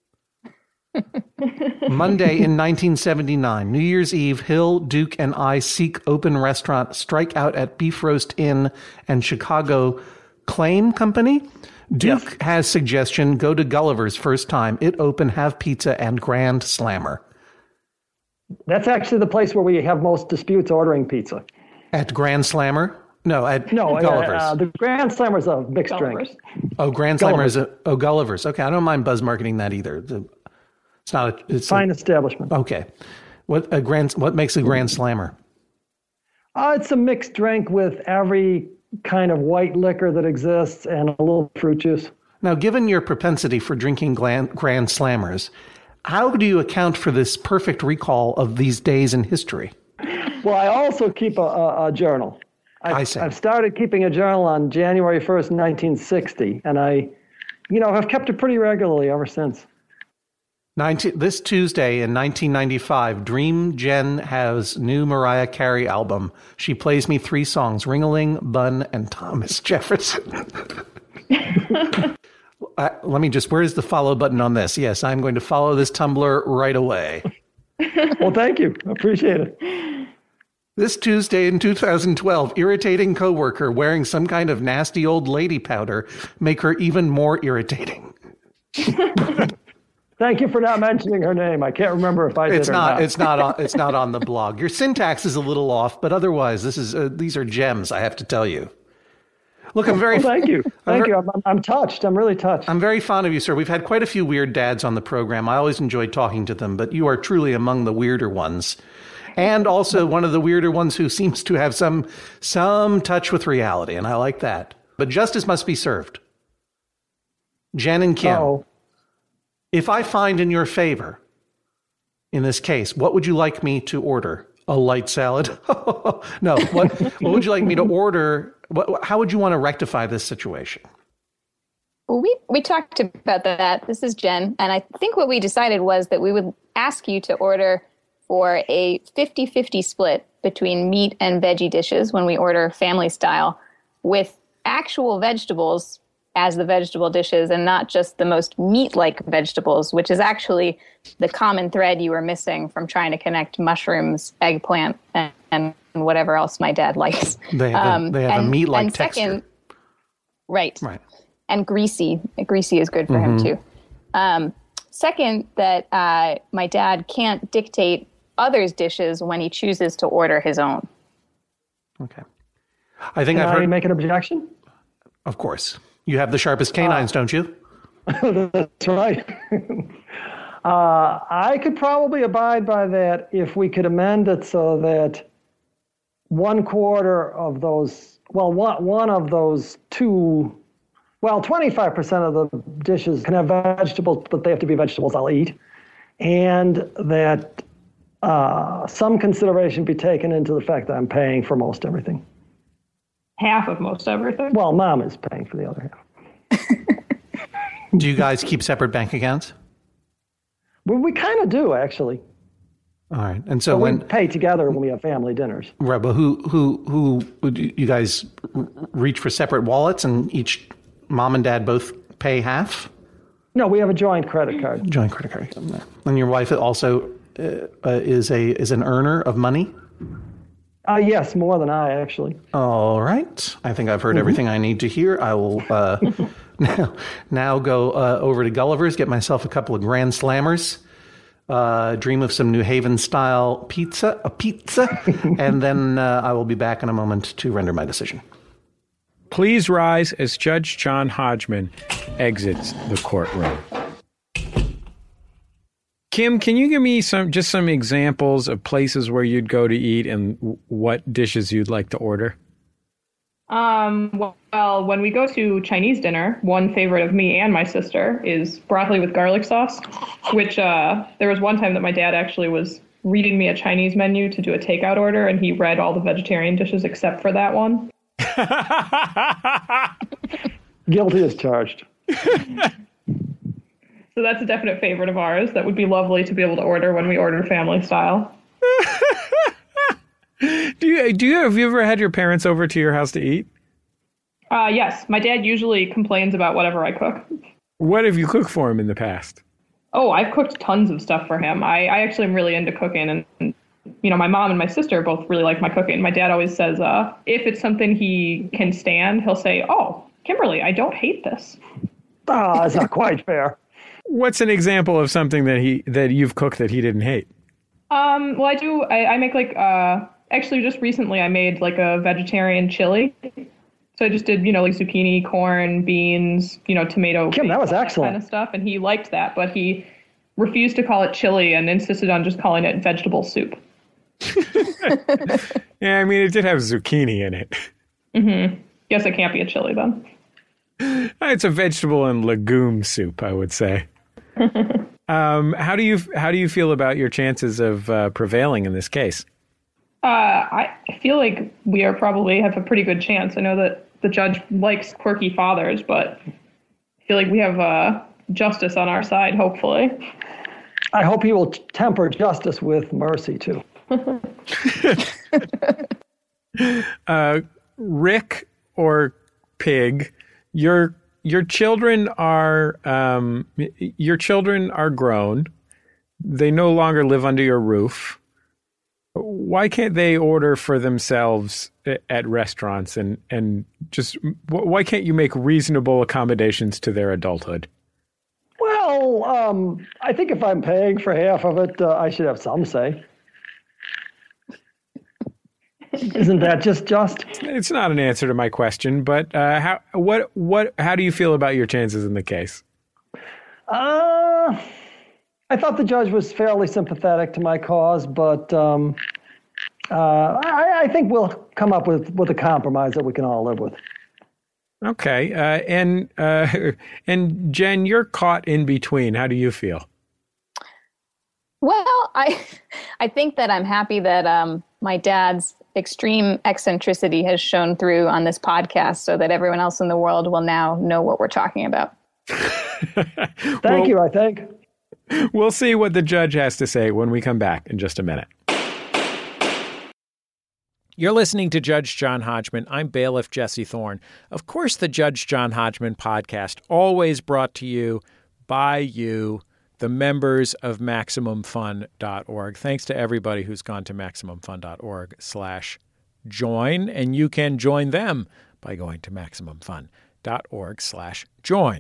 Monday in 1979, New Year's Eve, Hill, Duke, and I seek open restaurant, strike out at Beef Roast Inn and Chicago Claim Company. Duke has suggestion, go to Gulliver's first time. It open, have pizza, and Grand Slammer. That's actually the place where we have most disputes ordering pizza. At Grand Slammer? No, at Gulliver's. The Grand Slammer is a mixed drink. Oh, Grand Slammer is Gulliver's. Okay, I don't mind buzz marketing that either. It's not it's fine establishment. Okay. What makes a Grand Slammer? It's a mixed drink with every kind of white liquor that exists and a little fruit juice. Now, given your propensity for drinking Grand Slammers, how do you account for this perfect recall of these days in history? Well, I also keep a journal. I've started keeping a journal on January 1st, 1960, and I have kept it pretty regularly ever since. This Tuesday in 1995, Dream Jen has new Mariah Carey album. She plays me 3 songs, Ring-a-Ling, Bun, and Thomas Jefferson. Where's the follow button on this? Yes, I'm going to follow this Tumblr right away. Well, thank you. Appreciate it. This Tuesday in 2012, irritating coworker wearing some kind of nasty old lady powder make her even more irritating. Thank you for not mentioning her name. I can't remember if I did or not. It's not on the blog. Your syntax is a little off, but otherwise, these are gems. I have to tell you. Look, I'm very. Well, thank you. Thank you. I'm touched. I'm really touched. I'm very fond of you, sir. We've had quite a few weird dads on the program. I always enjoyed talking to them, but you are truly among the weirder ones, and also one of the weirder ones who seems to have some touch with reality, and I like that. But justice must be served. Jen and Kim. Uh-oh. If I find in your favor, in this case, what would you like me to order? A light salad? No. What would you like me to order? How would you want to rectify this situation? Well, we talked about that. This is Jen. And I think what we decided was that we would ask you to order for a 50-50 split between meat and veggie dishes when we order family style, with actual vegetables as the vegetable dishes and not just the most meat-like vegetables, which is actually the common thread you were missing from trying to connect mushrooms, eggplant, and whatever else my dad likes. They have a meat-like texture. Second, right. And greasy. Greasy is good for him too. Second, that my dad can't dictate others' dishes when he chooses to order his own. Okay. I think Can I make an objection? Of course. You have the sharpest canines, don't you? That's right. I could probably abide by that if we could amend it so that 1/4 of those, one of those two, 25% of the dishes can have vegetables, but they have to be vegetables I'll eat. And that some consideration be taken into the fact that I'm paying for most everything. Half of most everything. Well, Mom is paying for the other half. Do you guys keep separate bank accounts? Well, we kind of do, actually. All right. And so we pay together when we have family dinners. Right, but who you guys reach for separate wallets and each mom and dad both pay half? No, we have a joint credit card. Joint credit card. And your wife also is an earner of money? Yes, more than I, actually. All right. I think I've heard everything I need to hear. I will now go over to Gulliver's, get myself a couple of Grand Slammers, dream of some New Haven-style pizza, and then I will be back in a moment to render my decision. Please rise as Judge John Hodgman exits the courtroom. Kim, can you give me some examples of places where you'd go to eat and what dishes you'd like to order? Well, when we go to Chinese dinner, one favorite of me and my sister is broccoli with garlic sauce, which there was one time that my dad actually was reading me a Chinese menu to do a takeout order, and he read all the vegetarian dishes except for that one. Guilty as charged. So that's a definite favorite of ours. That would be lovely to be able to order when we order family style. Have you ever had your parents over to your house to eat? Yes. My dad usually complains about whatever I cook. What have you cooked for him in the past? Oh, I've cooked tons of stuff for him. I actually am really into cooking, and my mom and my sister both really like my cooking. My dad always says, if it's something he can stand, he'll say, "Oh, Kimberly, I don't hate this." That's not quite fair. What's an example of something that you've cooked that he didn't hate? Well, I do. I make actually just recently I made like a vegetarian chili. So I just did, like zucchini, corn, beans, tomato. Kim, that was excellent. Kind of stuff. And he liked that, but he refused to call it chili and insisted on just calling it vegetable soup. Yeah, I mean, it did have zucchini in it. Mm-hmm. Guess it can't be a chili then. It's a vegetable and legume soup, I would say. How do you feel about your chances of prevailing in this case? I feel like we probably have a pretty good chance. I know that the judge likes quirky fathers, but I feel like we have justice on our side, hopefully. I hope he will temper justice with mercy, too. Rick or Pig, your children are grown. They no longer live under your roof. Why can't they order for themselves at restaurants and just why can't you make reasonable accommodations to their adulthood? Well, I think if I'm paying for half of it, I should have some say. Isn't that just? It's not an answer to my question, but how do you feel about your chances in the case? I thought the judge was fairly sympathetic to my cause, but I think we'll come up with a compromise that we can all live with. Okay, and Jen, you're caught in between. How do you feel? Well, I think that I'm happy that my dad's extreme eccentricity has shown through on this podcast, so that everyone else in the world will now know what we're talking about. Thank you, I think. We'll see what the judge has to say when we come back in just a minute. You're listening to Judge John Hodgman. I'm bailiff Jesse Thorne. Of course, the Judge John Hodgman podcast, always brought to you by you, the members of MaximumFun.org. Thanks to everybody who's gone to MaximumFun.org/join, and you can join them by going to MaximumFun.org/join.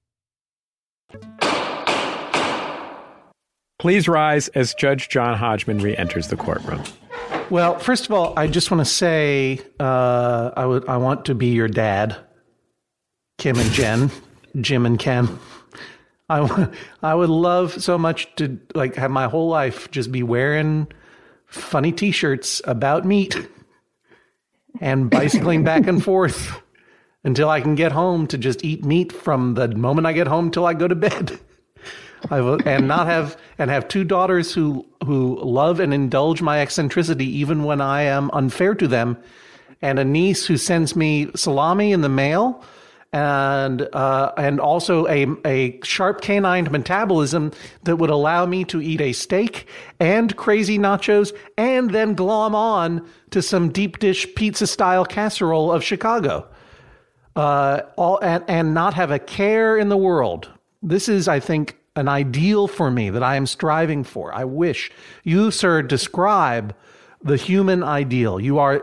Please rise as Judge John Hodgman re-enters the courtroom. Well, first of all, I just want to say I want to be your dad, Kim and Jen, Jim and Ken. I would love so much to have my whole life just be wearing funny T-shirts about meat and bicycling back and forth until I can get home to just eat meat from the moment I get home till I go to bed. And have two daughters who love and indulge my eccentricity even when I am unfair to them, and a niece who sends me salami in the mail, and also a sharp canine metabolism that would allow me to eat a steak and crazy nachos and then glom on to some deep dish pizza style casserole of Chicago, and not have a care in the world. This is, I think, an ideal for me that I am striving for. I wish you, sir, describe the human ideal. You are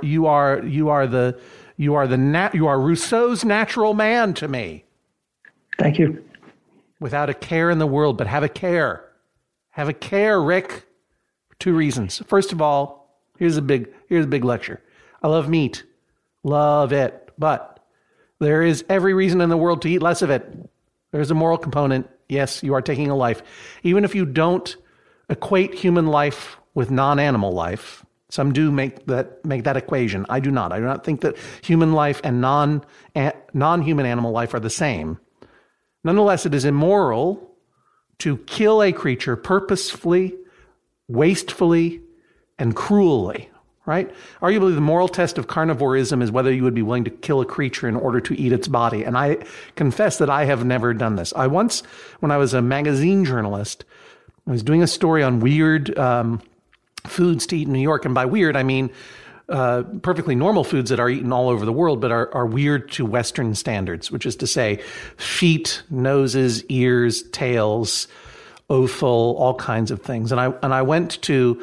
Rousseau's natural man to me. Thank you. Without a care in the world, but have a care. Have a care, Rick. For two reasons. First of all, here's a big lecture. I love meat. Love it. But there is every reason in the world to eat less of it. There's a moral component. Yes, you are taking a life. Even if you don't equate human life with non-animal life, some do make that equation. I do not. I do not think that human life and non-human animal life are the same. Nonetheless, it is immoral to kill a creature purposefully, wastefully, and cruelly, right? Arguably, the moral test of carnivorism is whether you would be willing to kill a creature in order to eat its body. And I confess that I have never done this. I once, when I was a magazine journalist, I was doing a story on weird foods to eat in New York. And by weird, I mean perfectly normal foods that are eaten all over the world, but are weird to Western standards, which is to say feet, noses, ears, tails, offal, all kinds of things. And I went to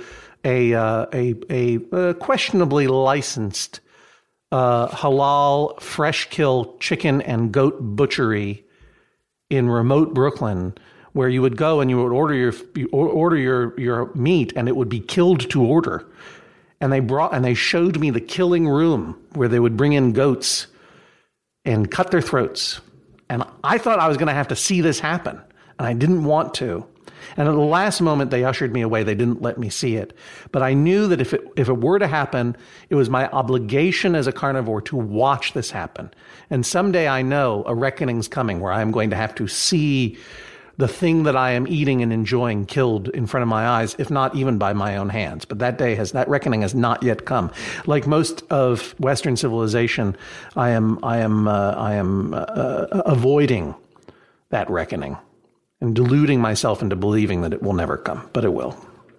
a questionably licensed halal fresh kill chicken and goat butchery in remote Brooklyn, where you would go and you would order your meat, and it would be killed to order. And they showed me the killing room where they would bring in goats and cut their throats. And I thought I was going to have to see this happen, and I didn't want to. And at the last moment, they ushered me away. They didn't let me see it. But I knew that if it were to happen, it was my obligation as a carnivore to watch this happen. And someday I know a reckoning's coming where I'm going to have to see the thing that I am eating and enjoying killed in front of my eyes, if not even by my own hands. But that reckoning has not yet come. Like most of Western civilization, I am avoiding that reckoning and deluding myself into believing that it will never come, but it will.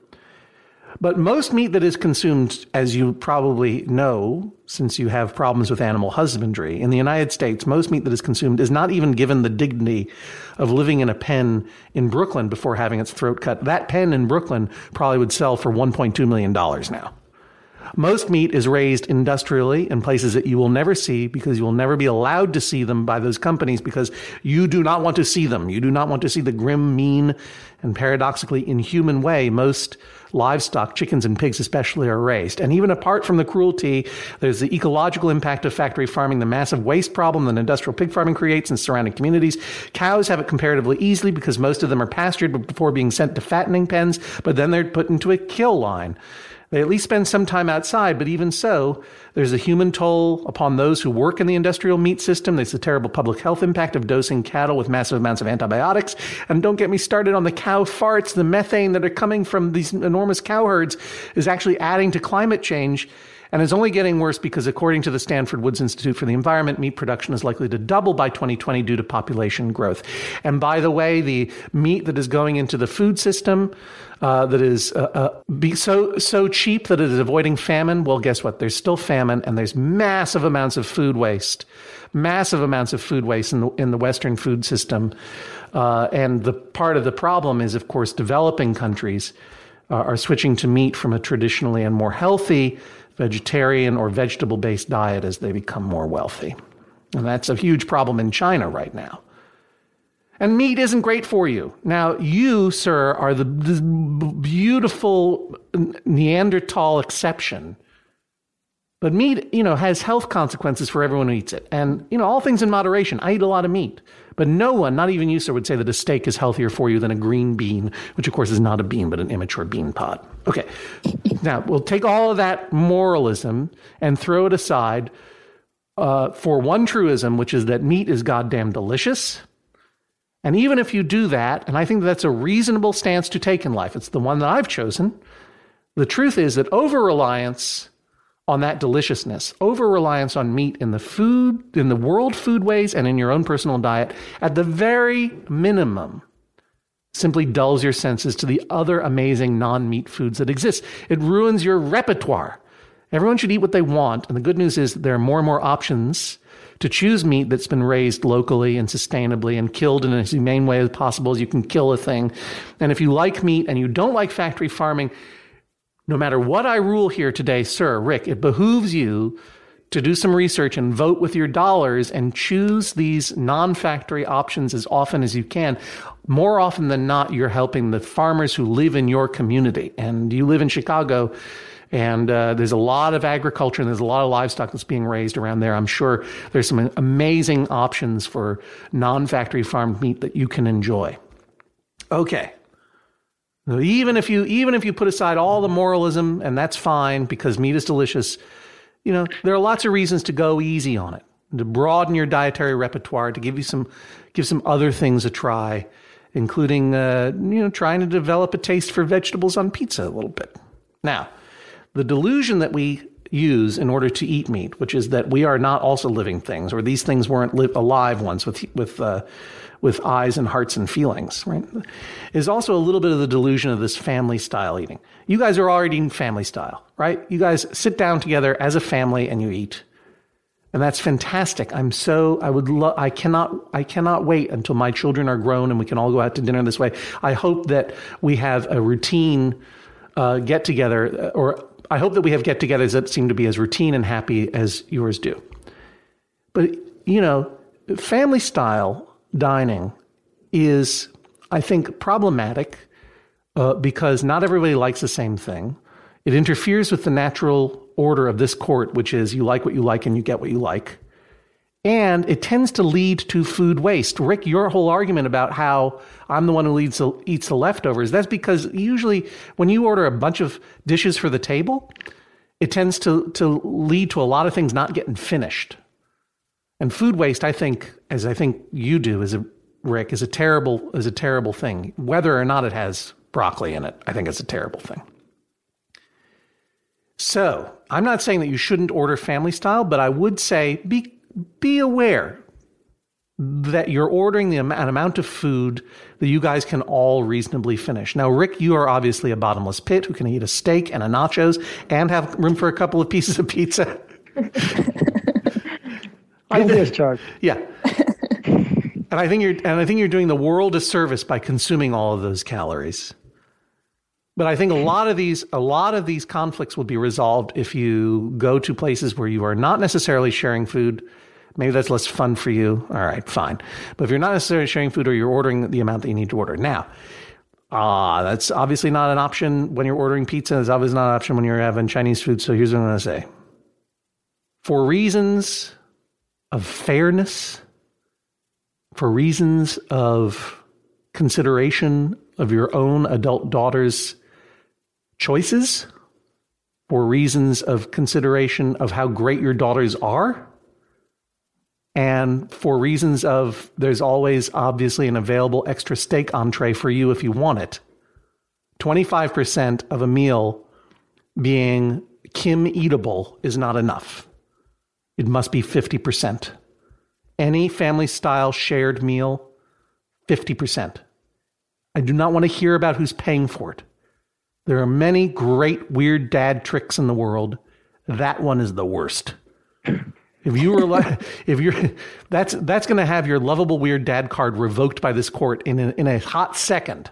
But most meat that is consumed, as you probably know, since you have problems with animal husbandry, in the United States, most meat that is consumed is not even given the dignity of living in a pen in Brooklyn before having its throat cut. That pen in Brooklyn probably would sell for $1.2 million now. Most meat is raised industrially in places that you will never see, because you will never be allowed to see them by those companies, because you do not want to see them. You do not want to see the grim, mean, and paradoxically inhuman way most livestock, chickens and pigs especially, are raised. And even apart from the cruelty, there's the ecological impact of factory farming, the massive waste problem that industrial pig farming creates in surrounding communities. Cows have it comparatively easily because most of them are pastured before being sent to fattening pens, but then they're put into a kill line. They at least spend some time outside, but even so, there's a human toll upon those who work in the industrial meat system. There's the terrible public health impact of dosing cattle with massive amounts of antibiotics. And don't get me started on the cow farts. The methane that are coming from these enormous cow herds is actually adding to climate change. And it's only getting worse because, according to the Stanford Woods Institute for the Environment, meat production is likely to double by 2020 due to population growth. And by the way, the meat that is going into the food system that is so cheap that it is avoiding famine, well, guess what? There's still famine, and there's massive amounts of food waste in the Western food system. And the part of the problem is, of course, developing countries are switching to meat from a traditionally and more healthy vegetarian or vegetable-based diet as they become more wealthy. And that's a huge problem in China right now. And meat isn't great for you. Now, you, sir, are this beautiful Neanderthal exception. But meat, has health consequences for everyone who eats it. And, all things in moderation. I eat a lot of meat. But no one, not even you, sir, would say that a steak is healthier for you than a green bean, which, of course, is not a bean, but an immature bean pod. Okay. Now, we'll take all of that moralism and throw it aside for one truism, which is that meat is goddamn delicious. And even if you do that, and I think that's a reasonable stance to take in life, it's the one that I've chosen, the truth is that over-reliance on that deliciousness, over-reliance on meat in the food, in the world foodways and in your own personal diet, at the very minimum, simply dulls your senses to the other amazing non-meat foods that exist. It ruins your repertoire. Everyone should eat what they want, and the good news is that there are more and more options to choose meat that's been raised locally and sustainably and killed in as humane way as possible as you can kill a thing. And if you like meat and you don't like factory farming, no matter what I rule here today, Sir Rick, it behooves you to do some research and vote with your dollars and choose these non-factory options as often as you can. More often than not, you're helping the farmers who live in your community. And you live in Chicago, and there's a lot of agriculture and there's a lot of livestock that's being raised around there. I'm sure there's some amazing options for non-factory farmed meat that you can enjoy. Okay. Even if you put aside all the moralism, and that's fine because meat is delicious, there are lots of reasons to go easy on it, to broaden your dietary repertoire, to give some other things a try, including trying to develop a taste for vegetables on pizza a little bit. Now, the delusion that we use in order to eat meat, which is that we are not also living things, or these things weren't alive once with eyes and hearts and feelings, right, is also a little bit of the delusion of this family style eating. You guys are already eating family style, right? You guys sit down together as a family and you eat. And that's fantastic. I cannot wait until my children are grown and we can all go out to dinner this way. I hope that we have a routine get together, or I hope that we have get-togethers that seem to be as routine and happy as yours do. But, family style dining is, I think, problematic because not everybody likes the same thing. It interferes with the natural order of this court, which is you like what you like and you get what you like. And it tends to lead to food waste. Rick, your whole argument about how I'm the one who eats the leftovers, that's because usually when you order a bunch of dishes for the table, it tends to lead to a lot of things not getting finished. And food waste, I think you do, Rick, is a terrible thing. Whether or not it has broccoli in it, I think it's a terrible thing. So I'm not saying that you shouldn't order family style, but I would say be aware that you're ordering an amount of food that you guys can all reasonably finish. Now, Rick, you are obviously a bottomless pit who can eat a steak and a nachos and have room for a couple of pieces of pizza. I'm discharged. Yeah. And I think you're doing the world a service by consuming all of those calories. But I think a lot of these conflicts will be resolved if you go to places where you are not necessarily sharing food. Maybe that's less fun for you. All right, fine. But if you're not necessarily sharing food, or you're ordering the amount that you need to order. Now, that's obviously not an option when you're ordering pizza. It's obviously not an option when you're having Chinese food. So here's what I'm going to say. For reasons of fairness, for reasons of consideration of your own adult daughter's choices, for reasons of consideration of how great your daughters are, and for reasons of there's always obviously an available extra steak entree for you if you want it, 25% of a meal being Kim eatable is not enough. It must be 50%. Any family style shared meal, 50%. I do not want to hear about who's paying for it. There are many great weird dad tricks in the world. That one is the worst. That's going to have your lovable weird dad card revoked by this court in a hot second.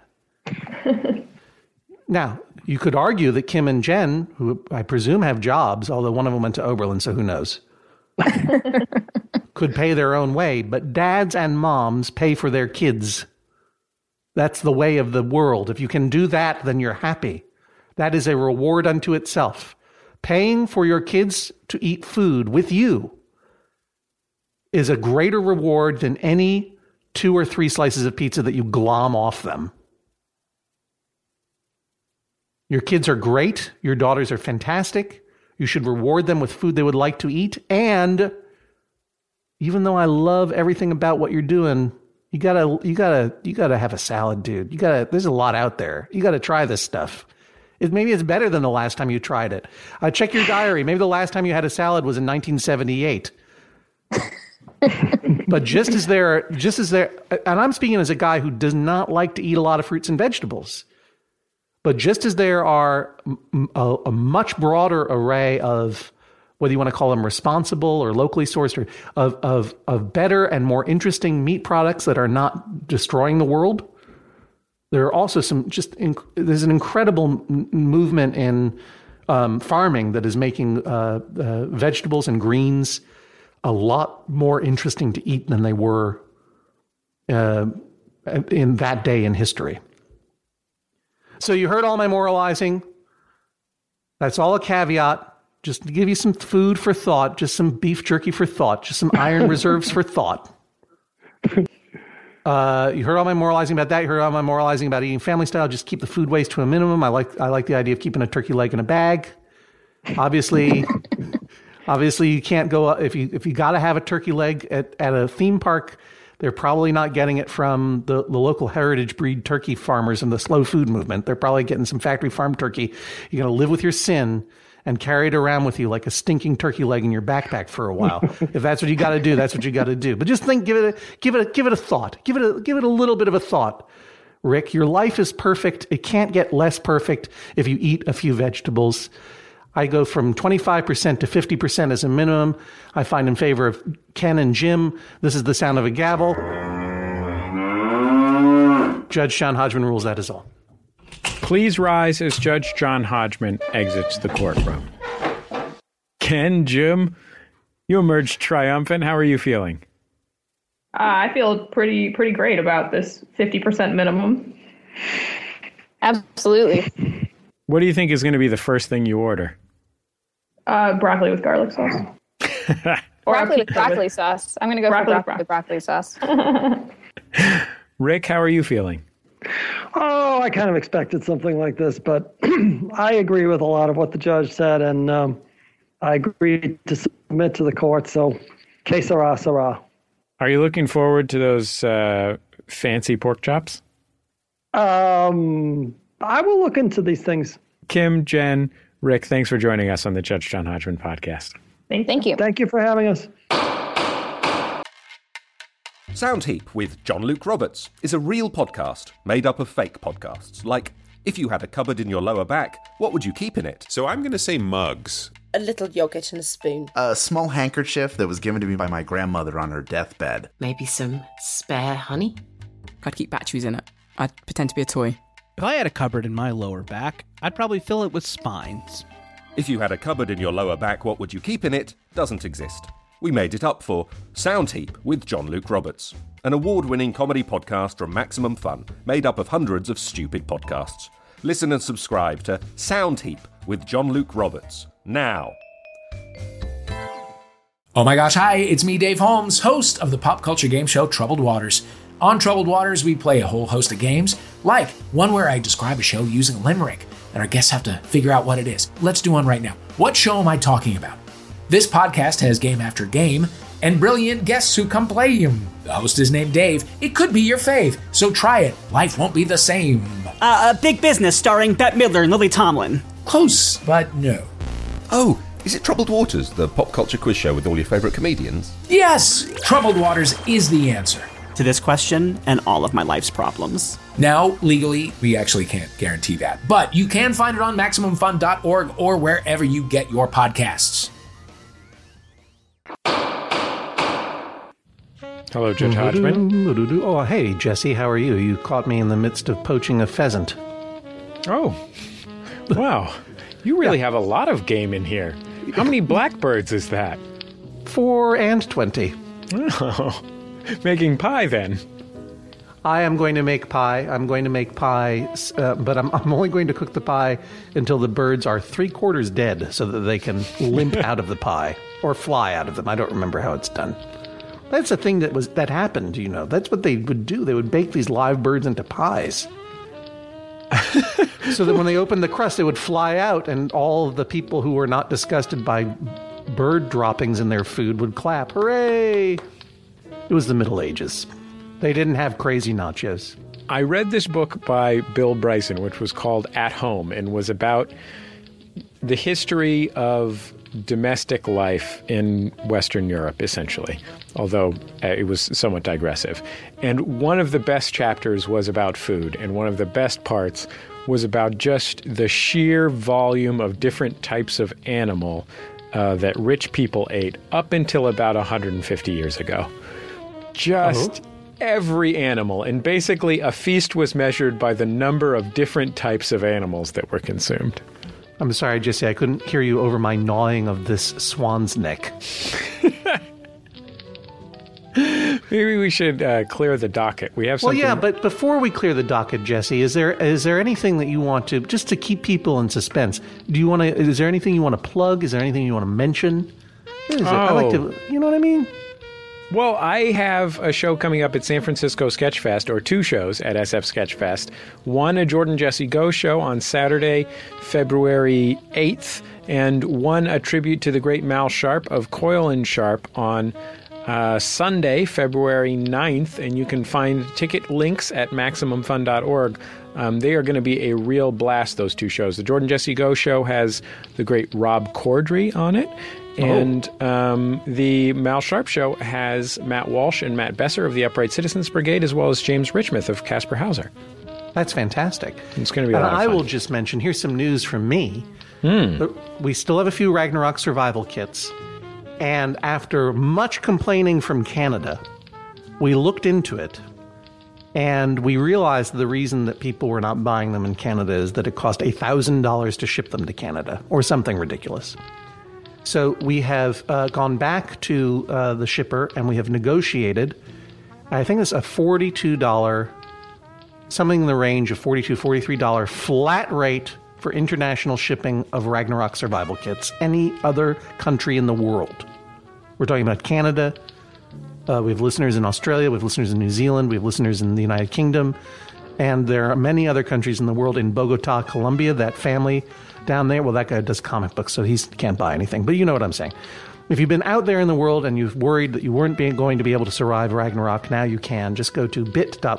Now, you could argue that Kim and Jen, who I presume have jobs, although one of them went to Oberlin, so who knows, could pay their own way, but dads and moms pay for their kids. That's the way of the world. If you can do that, then you're happy. That is a reward unto itself. Paying for your kids to eat food with you is a greater reward than any 2 or 3 slices of pizza that you glom off them. Your kids are great. Your daughters are fantastic. You should reward them with food they would like to eat. And even though I love everything about what you're doing, You gotta have a salad, dude. There's a lot out there. You gotta try this stuff. Maybe it's better than the last time you tried it. Check your diary. Maybe the last time you had a salad was in 1978. But just as there, and I'm speaking as a guy who does not like to eat a lot of fruits and vegetables, but just as there are a much broader array of, whether you want to call them responsible or locally sourced, or of better and more interesting meat products that are not destroying the world, there are also there's an incredible movement in farming that is making vegetables and greens a lot more interesting to eat than they were in that day in history. So you heard all my moralizing. That's all a caveat. Just to give you some food for thought, just some beef jerky for thought, just some iron reserves for thought. You heard all my moralizing about that. You heard all my moralizing about eating family style. Just keep the food waste to a minimum. I like the idea of keeping a turkey leg in a bag. Obviously, you can't go if you got to have a turkey leg at a theme park. They're probably not getting it from the local heritage breed turkey farmers and the slow food movement. They're probably getting some factory farm turkey. You're going to live with your sin and carry it around with you like a stinking turkey leg in your backpack for a while. If that's what you got to do, that's what you got to do. But just think, give it a thought. Give it a little bit of a thought. Rick, your life is perfect. It can't get less perfect if you eat a few vegetables. I go from 25% to 50% as a minimum. I find in favor of Ken and Jim. This is the sound of a gavel. Judge John Hodgman rules, that is all. Please rise as Judge John Hodgman exits the courtroom. Ken, Jim, you emerged triumphant. How are you feeling? I feel pretty great about this 50% minimum. Absolutely. What do you think is going to be the first thing you order? Broccoli with garlic sauce. Broccoli with broccoli sauce. I'm going to go for broccoli with broccoli sauce. Rick, how are you feeling? Oh, I kind of expected something like this, but I agree with a lot of what the judge said, and I agreed to submit to the court, so que sera, sera. Are you looking forward to those fancy pork chops? I will look into these things. Kim, Jen, Rick, thanks for joining us on the Judge John Hodgman podcast. Thank you. Thank you for having us. Soundheap with John Luke Roberts is a real podcast made up of fake podcasts. Like, if you had a cupboard in your lower back, what would you keep in it? So I'm going to say mugs. A little yogurt and a spoon. A small handkerchief that was given to me by my grandmother on her deathbed. Maybe some spare honey. I'd keep batteries in it. I'd pretend to be a toy. If I had a cupboard in my lower back, I'd probably fill it with spines. If you had a cupboard in your lower back, what would you keep in it? Doesn't exist. We made it up for Soundheap with John Luke Roberts, an award-winning comedy podcast from Maximum Fun, made up of hundreds of stupid podcasts. Listen and subscribe to Soundheap with John Luke Roberts now. Oh my gosh, hi, it's me, Dave Holmes, host of the pop culture game show Troubled Waters. On Troubled Waters, we play a whole host of games, like one where I describe a show using a limerick, and our guests have to figure out what it is. Let's do one right now. What show am I talking about? This podcast has game after game, and brilliant guests who come play him. The host is named Dave. It could be your fave, so try it. Life won't be the same. Big Business starring Bette Midler and Lily Tomlin. Close, but no. Oh, is it Troubled Waters, the pop culture quiz show with all your favourite comedians? Yes, Troubled Waters is the answer to this question and all of my life's problems. Now, legally, we actually can't guarantee that, but you can find it on MaximumFun.org or wherever you get your podcasts. Hello, Judge Hodgman. Oh, hey, Jesse, how are you? You caught me in the midst of poaching a pheasant. Oh, wow. You really have a lot of game in here. How many blackbirds is that? 4 and 20. Oh, making pie then. I am going to make pie. I'm going to make pie, but I'm only going to cook the pie until the birds are 3/4 dead so that they can limp out of the pie or fly out of them. I don't remember how it's done. That's a thing that happened, you know. That's what they would do. They would bake these live birds into pies. So that when they opened the crust, they would fly out, and all of the people who were not disgusted by bird droppings in their food would clap. Hooray! It was the Middle Ages. They didn't have crazy nachos. I read this book by Bill Bryson, which was called At Home, and was about the history of domestic life in Western Europe, essentially, although it was somewhat digressive. And one of the best chapters was about food, and one of the best parts was about just the sheer volume of different types of animal that rich people ate up until about 150 years ago. Just every animal. And basically, a feast was measured by the number of different types of animals that were consumed. I'm sorry, Jesse, I couldn't hear you over my gnawing of this swan's neck. Maybe we should clear the docket. We have something. Well, yeah, but before we clear the docket, Jesse, is there anything that you want to, just to keep people in suspense? Is there anything you want to plug? Is there anything you want to mention? I like to, you know what I mean? Well, I have a show coming up at San Francisco Sketch Fest, or two shows at SF Sketch Fest. One, a Jordan Jesse Go show on Saturday, February 8th, and one, a tribute to the great Mal Sharp of Coil and Sharp on Sunday, February 9th, and you can find ticket links at MaximumFun.org. They are going to be a real blast, those two shows. The Jordan Jesse Go show has the great Rob Corddry on it, and the Mal Sharp show has Matt Walsh and Matt Besser of the Upright Citizens Brigade, as well as James Richmouth of Casper Hauser. That's fantastic. It's going to be a lot of fun. I will just mention, here's some news from me. We still have a few Ragnarok survival kits. And after much complaining from Canada, we looked into it, and we realized the reason that people were not buying them in Canada is that it cost $1,000 to ship them to Canada, or something ridiculous. So we have gone back to the shipper, and we have negotiated, I think it's a $42, something in the range of $42, $43 flat rate for international shipping of Ragnarok survival kits, any other country in the world. We're talking about Canada. We have listeners in Australia. We have listeners in New Zealand. We have listeners in the United Kingdom. And there are many other countries in the world. In Bogota, Colombia, that family down there, well, that guy does comic books, so he can't buy anything. But you know what I'm saying. If you've been out there in the world and you've worried that you weren't going to be able to survive Ragnarok, now you can. Just go to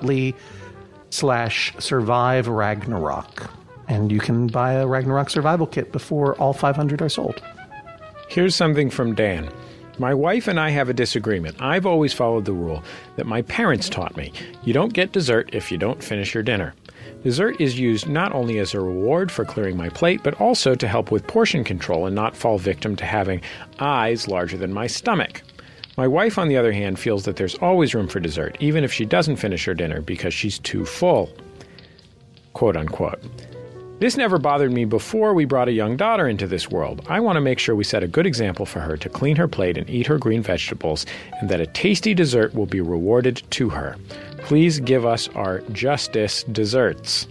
bit.ly/survive Ragnarok. And you can buy a Ragnarok survival kit before all 500 are sold. Here's something from Dan. My wife and I have a disagreement. I've always followed the rule that my parents taught me. You don't get dessert if you don't finish your dinner. Dessert is used not only as a reward for clearing my plate, but also to help with portion control and not fall victim to having eyes larger than my stomach. My wife, on the other hand, feels that there's always room for dessert, even if she doesn't finish her dinner because she's too full. Quote unquote. This never bothered me before we brought a young daughter into this world. I want to make sure we set a good example for her to clean her plate and eat her green vegetables, and that a tasty dessert will be rewarded to her. Please give us our Justice desserts.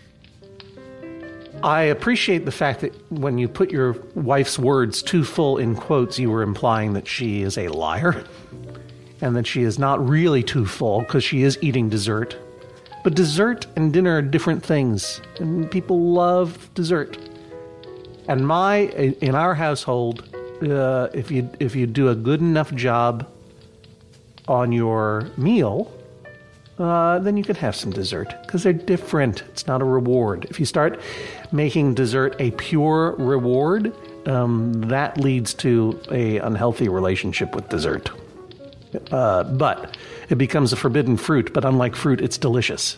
I appreciate the fact that when you put your wife's words too full in quotes, you were implying that she is a liar, and that she is not really too full because she is eating dessert. But dessert and dinner are different things, and people love dessert. And in our household, if you do a good enough job on your meal, then you could have some dessert, because they're different. It's not a reward. If you start making dessert a pure reward, that leads to an unhealthy relationship with dessert. But it becomes a forbidden fruit, but unlike fruit, it's delicious.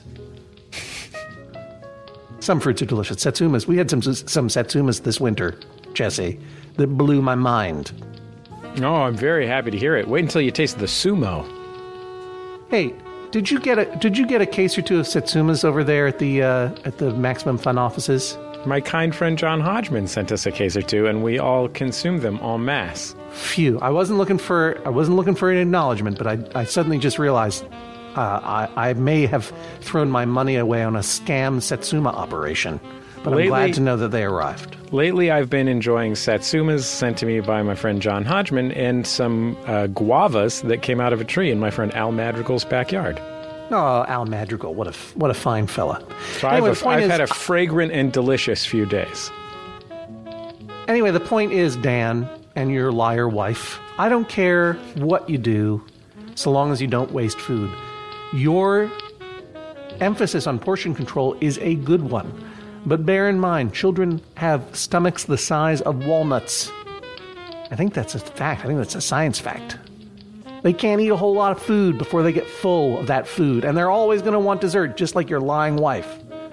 Some fruits are delicious. Satsumas. We had some satsumas this winter, Jesse, that blew my mind. Oh, I'm very happy to hear it. Wait until you taste the sumo. Hey, did you get a case or two of satsumas over there at the Maximum Fun offices? My kind friend John Hodgman sent us a case or two, and we all consumed them en masse. Phew! I wasn't looking for an acknowledgement, but I suddenly just realized I may have thrown my money away on a scam Satsuma operation. But I'm glad to know that they arrived. Lately, I've been enjoying satsumas sent to me by my friend John Hodgman, and some guavas that came out of a tree in my friend Al Madrigal's backyard. Oh, Al Madrigal, what a fine fella. So anyway, I've had a fragrant and delicious few days. Anyway, the point is, Dan, and your liar wife, I don't care what you do, so long as you don't waste food. Your emphasis on portion control is a good one. But bear in mind, children have stomachs the size of walnuts. I think that's a fact. I think that's a science fact. They can't eat a whole lot of food before they get full of that food. And they're always going to want dessert, just like your lying wife.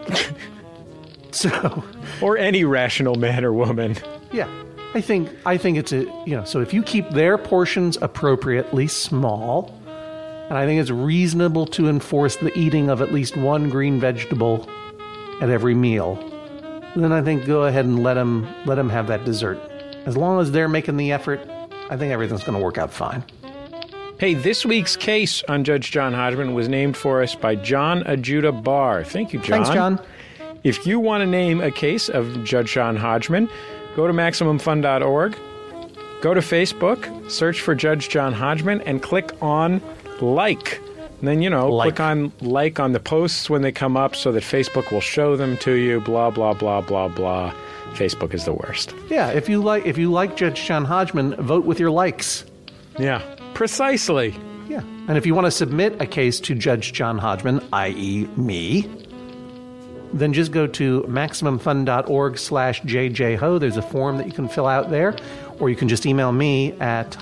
So, or any rational man or woman. Yeah. I think it's so if you keep their portions appropriately small, and I think it's reasonable to enforce the eating of at least one green vegetable at every meal, then I think go ahead and let them have that dessert. As long as they're making the effort, I think everything's going to work out fine. Hey, this week's case on Judge John Hodgman was named for us by John Ajuda Barr. Thank you, John. Thanks, John. If you want to name a case of Judge John Hodgman, go to MaximumFun.org, go to Facebook, search for Judge John Hodgman, and click on like. And then, click on like on the posts when they come up so that Facebook will show them to you, blah, blah, blah, blah, blah. Facebook is the worst. Yeah, if you like Judge John Hodgman, vote with your likes. Yeah, precisely. Yeah. And if you want to submit a case to Judge John Hodgman, i.e. me, then just go to MaximumFun.org/JJHo. There's a form that you can fill out there. Or you can just email me at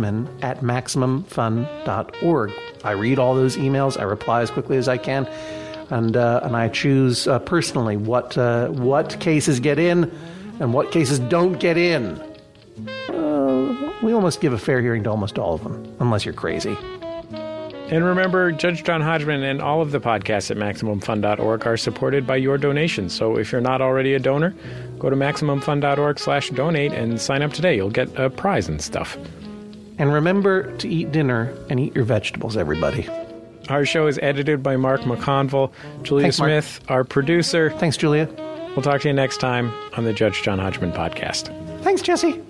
hodgman@MaximumFun.org. I read all those emails. I reply as quickly as I can. And I choose personally what cases get in and what cases don't get in. We almost give a fair hearing to almost all of them, unless you're crazy. And remember, Judge John Hodgman and all of the podcasts at MaximumFun.org are supported by your donations. So if you're not already a donor, go to MaximumFun.org/donate and sign up today. You'll get a prize and stuff. And remember to eat dinner and eat your vegetables, everybody. Our show is edited by Mark McConville. Julia Thanks, Smith, our producer. Thanks, Julia. We'll talk to you next time on the Judge John Hodgman podcast. Thanks, Jesse.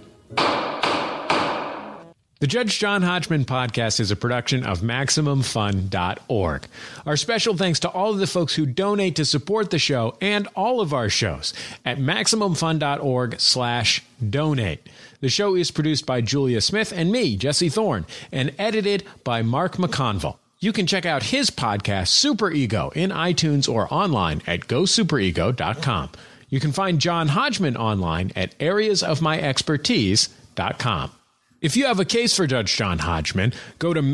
The Judge John Hodgman podcast is a production of MaximumFun.org. Our special thanks to all of the folks who donate to support the show and all of our shows at MaximumFun.org/donate. The show is produced by Julia Smith and me, Jesse Thorne, and edited by Mark McConville. You can check out his podcast, Super Ego, in iTunes or online at GoSuperEgo.com. You can find John Hodgman online at areasofmyexpertise.com. If you have a case for Judge John Hodgman, go to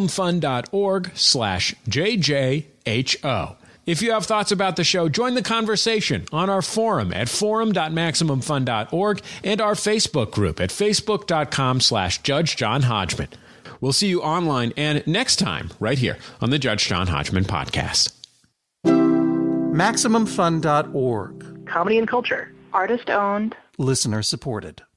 MaximumFun.org/JJHO. If you have thoughts about the show, join the conversation on our forum at forum.MaximumFun.org and our Facebook group at Facebook.com/Judge John Hodgman. We'll see you online and next time right here on the Judge John Hodgman podcast. MaximumFun.org. Comedy and culture. Artist owned. Listener supported.